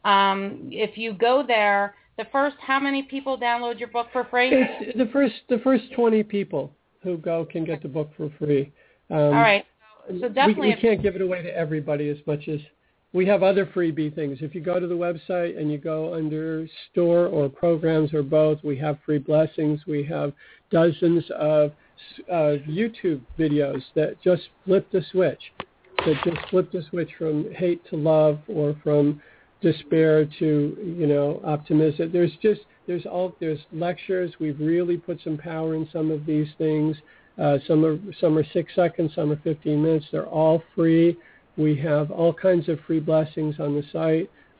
Um, if you go there, the first, how many people download your book for free? It's the first, the first twenty people who go can get the book for free. Um, All right. So definitely, we, we can't give it away to everybody as much as we have other freebie things. If you go to the website and you go under store or programs or both, we have free blessings. We have dozens of uh, YouTube videos that just flip the switch. That just flip the switch from hate to love, or from despair to, you know, optimism. There's just, there's all, there's lectures. We've really put some power in some of these things. Uh, some are, some are six seconds, some are fifteen minutes. They're all free. We have all kinds of free blessings on the site.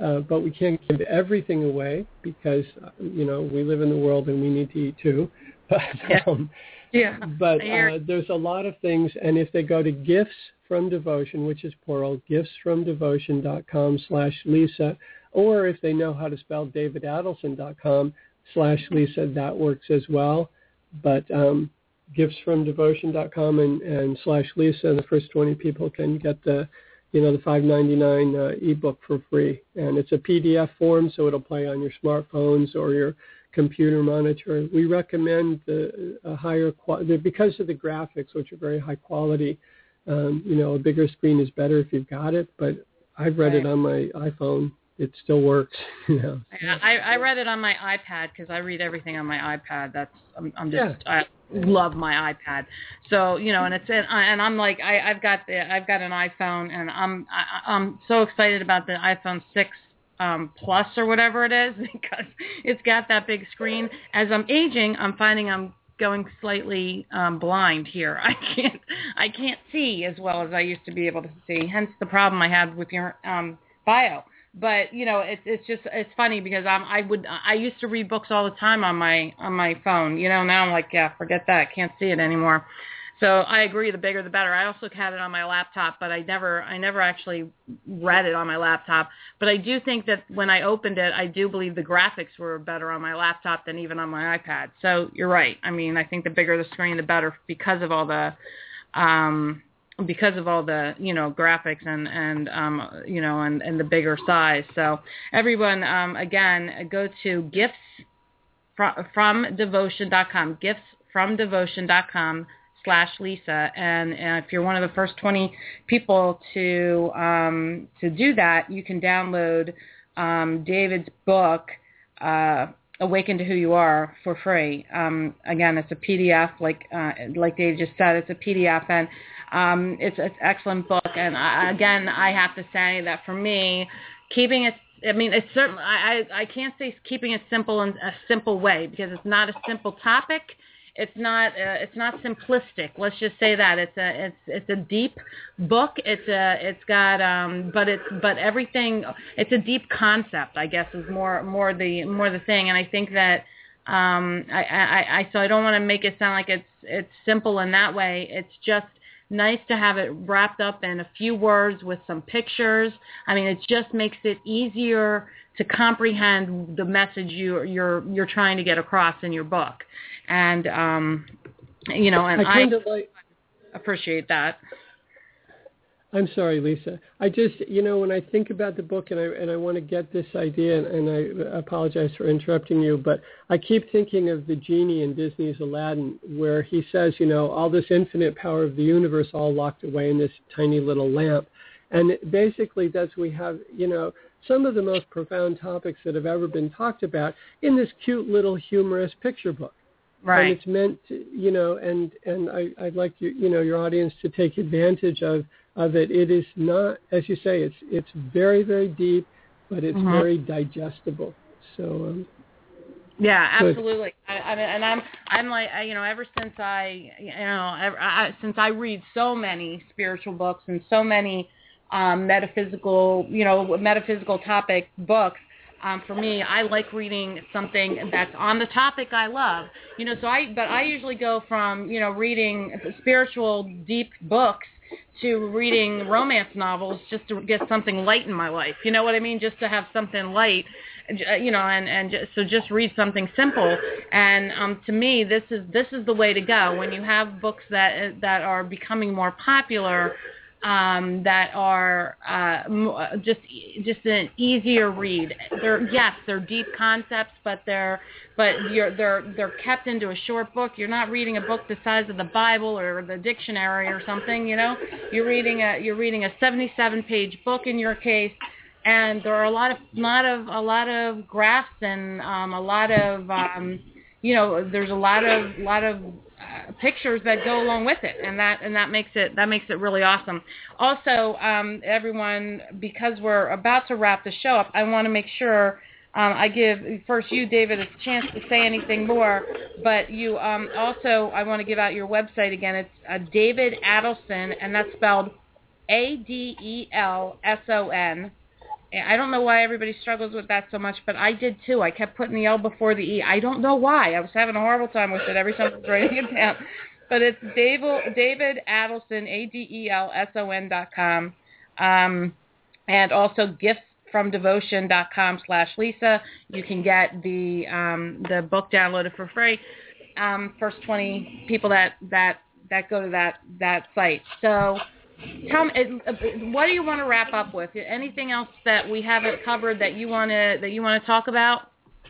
uh, but we can't give everything away because, you know, we live in the world and we need to eat too. But, um, yeah. but uh, there's a lot of things, and if they go to Gifts from Devotion, which is plural, giftsfromdevotion.com slash Lisa, or if they know how to spell davidadelson.com slash Lisa, that works as well. But um, giftsfromdevotion.com and, and slash Lisa, and the first twenty people can get the, you know, the five ninety-nine uh, ebook for free. And it's a P D F form, so it'll play on your smartphones or your computer monitor. We recommend the a higher quality because of the graphics, which are very high quality. Um, you know, a bigger screen is better if you've got it, but I've read right. it on my iPhone. It still works. You know. I, I read it on my iPad because I read everything on my iPad. That's I'm, I'm just yeah. I love my iPad. So you know, and it's and I'm like I, I've got the I've got an iPhone, and I'm I, I'm so excited about the iPhone six um, Plus or whatever it is because it's got that big screen. As I'm aging, I'm finding I'm going slightly um, blind here. I can't I can't see as well as I used to be able to see. Hence the problem I had with your um, bio. But you know, it's it's just it's funny because I'm I would I used to read books all the time on my on my phone. You know, now I'm like, yeah, forget that. I can't see it anymore. So I agree, the bigger the better. I also had it on my laptop, but I never I never actually read it on my laptop. But I do think that when I opened it, I do believe the graphics were better on my laptop than even on my iPad. So you're right. I mean, I think the bigger the screen, the better because of all the um, because of all the, you know, graphics and, and um, you know, and, and the bigger size. So everyone, um, again, go to gifts from devotion dot com, gifts from devotion dot com slash Lisa. And uh, if you're one of the first twenty people to um, to do that, you can download um, David's book, uh, Awaken to Who You Are, for free. Um, again, it's a P D F, like uh, like Dave just said, it's a P D F, and um, it's, it's an excellent book. And I, again, I have to say that for me, keeping it, I mean, it's certainly, I, I can't say keeping it simple in a simple way because it's not a simple topic. It's not uh, it's not simplistic. Let's just say that it's a it's it's a deep book. It's a it's got um but it's but everything it's a deep concept, I guess, is more more the more the thing. And I think that um I I, I so I don't want to make it sound like it's it's simple in that way. It's just nice to have it wrapped up in a few words with some pictures. I mean, it just makes it easier to comprehend the message you, you're you're trying to get across in your book. And, um, you know, and I, I, like, appreciate that. I'm sorry, Lisa. I just, you know, when I think about the book and I and I want to get this idea, and, and I apologize for interrupting you, but I keep thinking of the genie in Disney's Aladdin, where he says, you know, all this infinite power of the universe all locked away in this tiny little lamp. And basically that's we have, you know, some of the most profound topics that have ever been talked about in this cute little humorous picture book. Right. And it's meant to, you know, and, and I, I'd like you, you know, your audience to take advantage of, of it. It is not, as you say, it's it's very, very deep, but it's mm-hmm. very digestible. So, um, yeah, absolutely. I, I mean, and I'm I'm like, I, you know, ever since I, you know, ever, I, since I read so many spiritual books and so many um, metaphysical, you know, metaphysical topic books. Um, for me, I like reading something that's on the topic I love, you know. So I, but I usually go from, you know, reading spiritual deep books to reading romance novels just to get something light in my life. You know what I mean? Just to have something light, you know, and and just, so just read something simple. And um, to me, this is this is the way to go when you have books that that are becoming more popular. Um, that are uh, just just an easier read. They're yes, they're deep concepts, but they're but you're they're they're kept into a short book. You're not reading a book the size of the Bible or the dictionary or something. You know, you're reading a you're reading a seventy-seven page book in your case, and there are a lot of lot of a lot of graphs and um, a lot of um, you know, there's a lot of lot of Uh, pictures that go along with it, and that and that makes it that makes it really awesome. Also, um, everyone, because we're about to wrap the show up, I want to make sure um, I give first you, David, a chance to say anything more. But you um, also, I want to give out your website again. It's uh, David Adelson, and that's spelled A D E L S O N I don't know why everybody struggles with that so much, but I did too. I kept putting the L before the E. I don't know why. I was having a horrible time with it every time I was writing it down. But it's David, David Adelson, A D E L S O N dot com, um, and also giftsfromdevotion.com slash Lisa. You can get the um, the book downloaded for free. Um, first twenty people that, that, that go to that, that site. So tell me, what do you want to wrap up with? Anything else that we haven't covered that you want to that you want to talk about?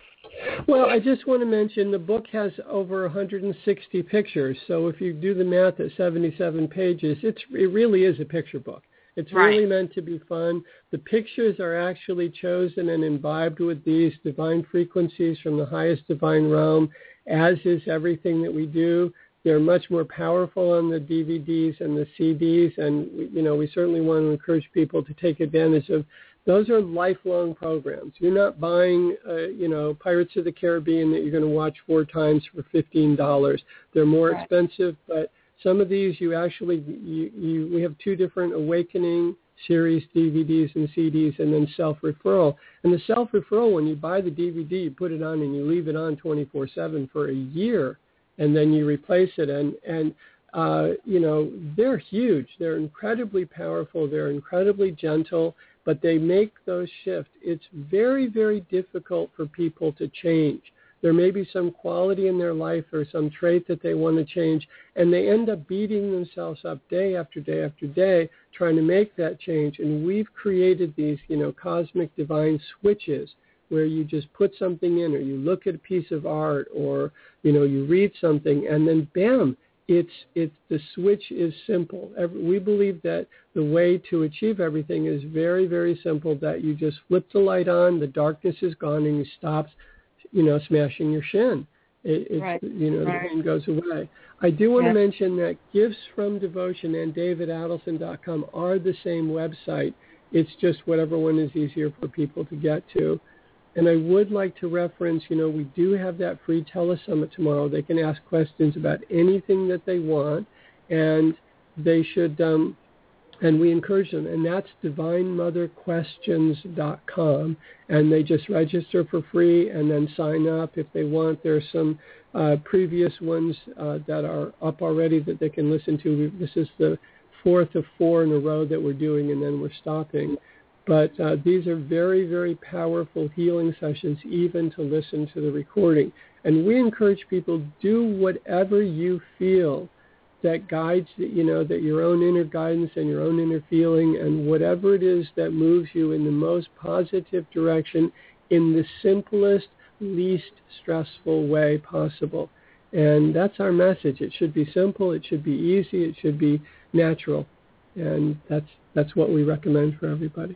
Well, I just want to mention the book has over one hundred sixty pictures. So if you do the math at seventy-seven pages, it's it really is a picture book. It's really right. meant to be fun. The pictures are actually chosen and imbibed with these divine frequencies from the highest divine realm, as is everything that we do. They're much more powerful on the D V Ds and the C Ds, and you know we certainly want to encourage people to take advantage of. Those are lifelong programs. You're not buying, uh, you know, Pirates of the Caribbean that you're going to watch four times for fifteen dollars. They're more right. expensive, but some of these you actually, you, you, we have two different Awakening series D V Ds and C Ds, and then self-referral. And the self-referral, when you buy the D V D, you put it on and you leave it on twenty-four seven for a year, and then you replace it. And, and uh, you know, they're huge. They're incredibly powerful. They're incredibly gentle, but they make those shifts. It's very, very difficult for people to change. There may be some quality in their life or some trait that they want to change, and they end up beating themselves up day after day after day trying to make that change. And we've created these, you know, cosmic divine switches where you just put something in, or you look at a piece of art, or, you know, you read something, and then bam, it's it's the switch is simple. Every, we believe that the way to achieve everything is very, very simple, that you just flip the light on, the darkness is gone, and you stop, you know, smashing your shin. It, it's, right. you know, right. the pain goes away. I do want yeah. to mention that Gifts from Devotion and david adelson dot com are the same website. It's just whatever one is easier for people to get to. And I would like to reference, you know, we do have that free telesummit tomorrow. They can ask questions about anything that they want, and they should, um, and we encourage them. And that's divine mother questions dot com. And they just register for free and then sign up if they want. There's some uh, previous ones uh, that are up already that they can listen to. This is the fourth of four in a row that we're doing, and then we're stopping. But uh, these are very, very powerful healing sessions, even to listen to the recording. And we encourage people, do whatever you feel that guides, you know, that your own inner guidance and your own inner feeling, and whatever it is that moves you in the most positive direction in the simplest, least stressful way possible. And that's our message. It should be simple. It should be easy. It should be natural. And that's that's what we recommend for everybody.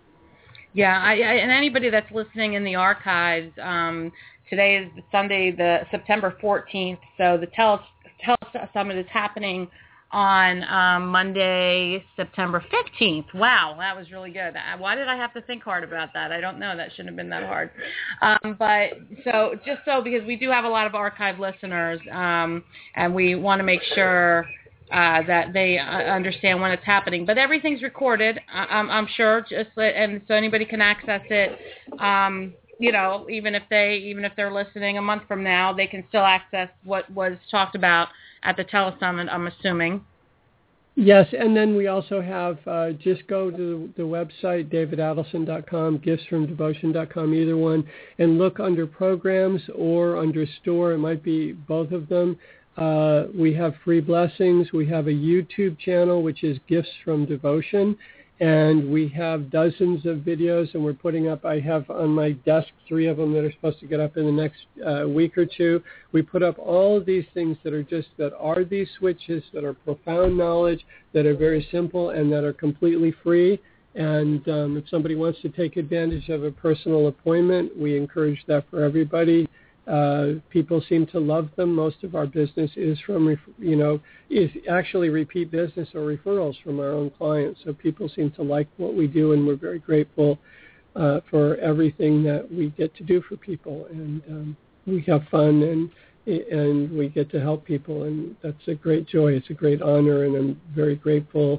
Yeah, I, I, and anybody that's listening in the archives, um, today is Sunday, the September fourteenth, so the Tele, Tele Summit is happening on um, Monday, September fifteenth. Wow, that was really good. Why did I have to think hard about that? I don't know. That shouldn't have been that hard. Um, but so just so, because we do have a lot of archive listeners, um, and we want to make sure Uh, that they uh, understand when it's happening. But everything's recorded, I- I'm, I'm sure, just and so anybody can access it. Um, you know, even if they even if they're listening a month from now, they can still access what was talked about at the Telesummit, I'm assuming. Yes, and then we also have, uh, just go to the website, david adelson dot com, gifts from devotion dot com, either one, and look under programs or under store. It might be both of them. Uh, we have free blessings. We have a YouTube channel, which is Gifts from Devotion, and we have dozens of videos, and we're putting up, I have on my desk three of them that are supposed to get up in the next uh, week or two. We put up all of these things that are just, that are these switches, that are profound knowledge, that are very simple, and that are completely free. And um, if somebody wants to take advantage of a personal appointment, we encourage that for everybody. Uh, people seem to love them. Most of our business is from, you know, is actually repeat business or referrals from our own clients. So people seem to like what we do, and we're very grateful uh, for everything that we get to do for people. And um, we have fun, and and we get to help people, and that's a great joy. It's a great honor, and I'm very grateful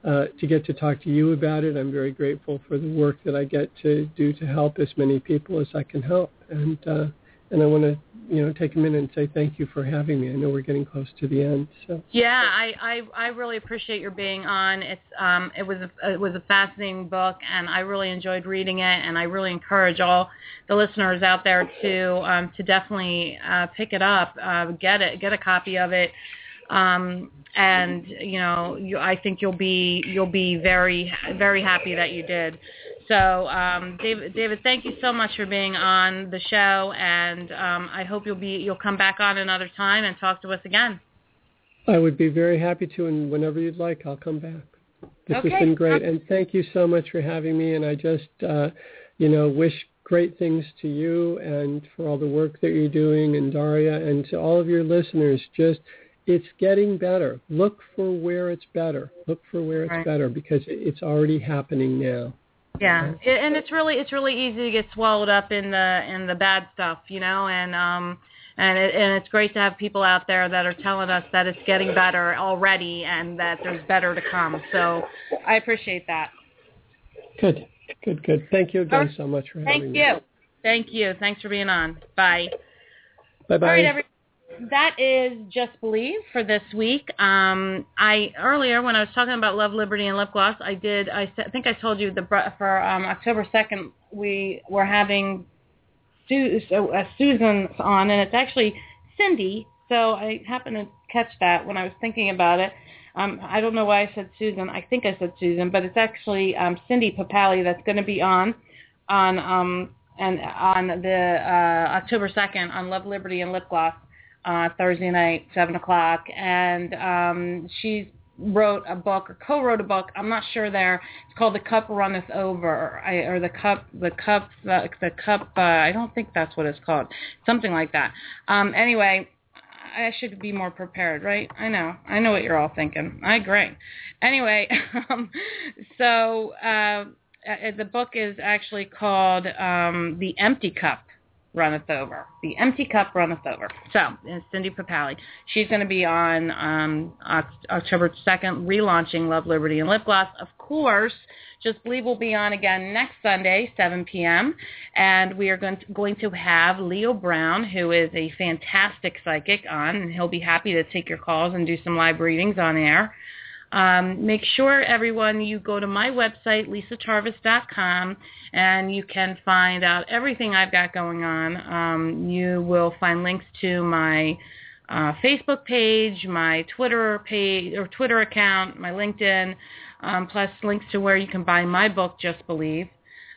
uh, to get to talk to you about it. I'm very grateful for the work that I get to do to help as many people as I can help. And uh, and I want to, you know, take a minute and say thank you for having me. I know we're getting close to the end. So yeah, I, I, I really appreciate your being on. It's um it was a, it was a fascinating book, and I really enjoyed reading it. And I really encourage all the listeners out there to um to definitely uh, pick it up, uh, get it, get a copy of it. Um, and you know, you, I think you'll be you'll be very very happy that you did. So, um, David, David, thank you so much for being on the show, and um, I hope you'll be you'll come back on another time and talk to us again. I would be very happy to, and whenever you'd like, I'll come back. This okay. has been great, and thank you so much for having me. And I just, uh, you know, wish great things to you and for all the work that you're doing, and Daria, and to all of your listeners. Just, it's getting better. Look for where it's better. Look for where it's right. better, because it's already happening now. Yeah, and it's really it's really easy to get swallowed up in the in the bad stuff, you know, and um and it, and it's great to have people out there that are telling us that it's getting better already and that there's better to come. So I appreciate that. Good, good, good. Thank you again so much for having Thank me. you. Thank you. Thanks for being on. Bye. Bye-bye. All right, everybody. That is Just Believe for this week. Um, I earlier when I was talking about Love, Liberty, and Lip Gloss, I did. I, I think I told you the for um, October second we were having Su- so, uh, Susan on, and it's actually Cindy. So I happened to catch that when I was thinking about it. Um, I don't know why I said Susan. I think I said Susan, but it's actually um, Cindy Papali that's going to be on on um, and on the uh, October second on Love, Liberty, and Lip Gloss. Uh, Thursday night, seven o'clock, and um, she wrote a book or co-wrote a book. I'm not sure there. It's called The Cup Runneth Over, I, or the cup, the cup, the, the cup. Uh, I don't think that's what it's called. Something like that. Um, anyway, I should be more prepared, right? I know. I know what you're all thinking. I agree. Anyway, um, so uh, the book is actually called um, The Empty Cup Runneth Over. The Empty Cup Runneth Over. So, it's Cindy Papali. She's going to be on um, October second, relaunching Love, Liberty, and Lip Gloss. Of course, Just Believe will be on again next Sunday, seven p.m., and we are going to, going to have Leo Brown, who is a fantastic psychic, on, and he'll be happy to take your calls and do some live readings on air. Um, make sure, everyone, you go to my website, lisa tarvis dot com, and you can find out everything I've got going on. Um, you will find links to my uh, Facebook page, my Twitter page or Twitter account, my LinkedIn, um, plus links to where you can buy my book, Just Believe.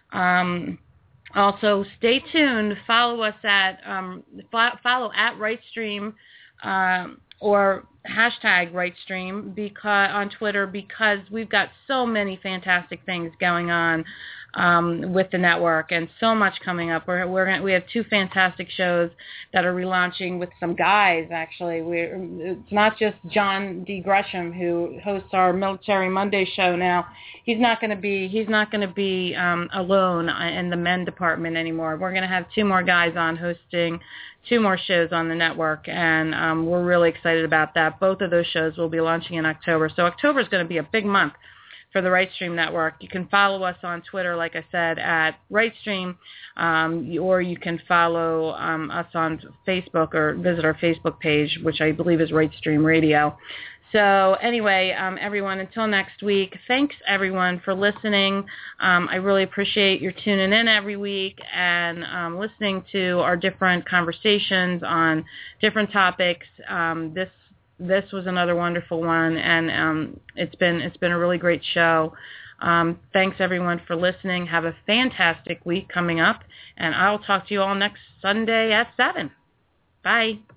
Um, also, stay tuned. Follow us at um, follow at RightStream um, or hashtag RightStream because on Twitter, because we've got so many fantastic things going on um, with the network and so much coming up. We're we're gonna, we have two fantastic shows that are relaunching with some guys. Actually, we're it's not just John D. Gresham who hosts our Military Monday show now. He's not going to be he's not going to be um, alone in the men department anymore. We're going to have two more guys on hosting two more shows on the network, and um, we're really excited about that. Both of those shows will be launching in October. So October is going to be a big month for the RightStream Network. You can follow us on Twitter, like I said, at RightStream, um, or you can follow um, us on Facebook or visit our Facebook page, which I believe is RightStream Radio. So anyway, um, everyone, until next week, thanks, everyone, for listening. Um, I really appreciate your tuning in every week and um, listening to our different conversations on different topics. Um, this this was another wonderful one, and um, it's been it's been a really great show. Um, thanks, everyone, for listening. Have a fantastic week coming up, and I'll talk to you all next Sunday at seven. Bye.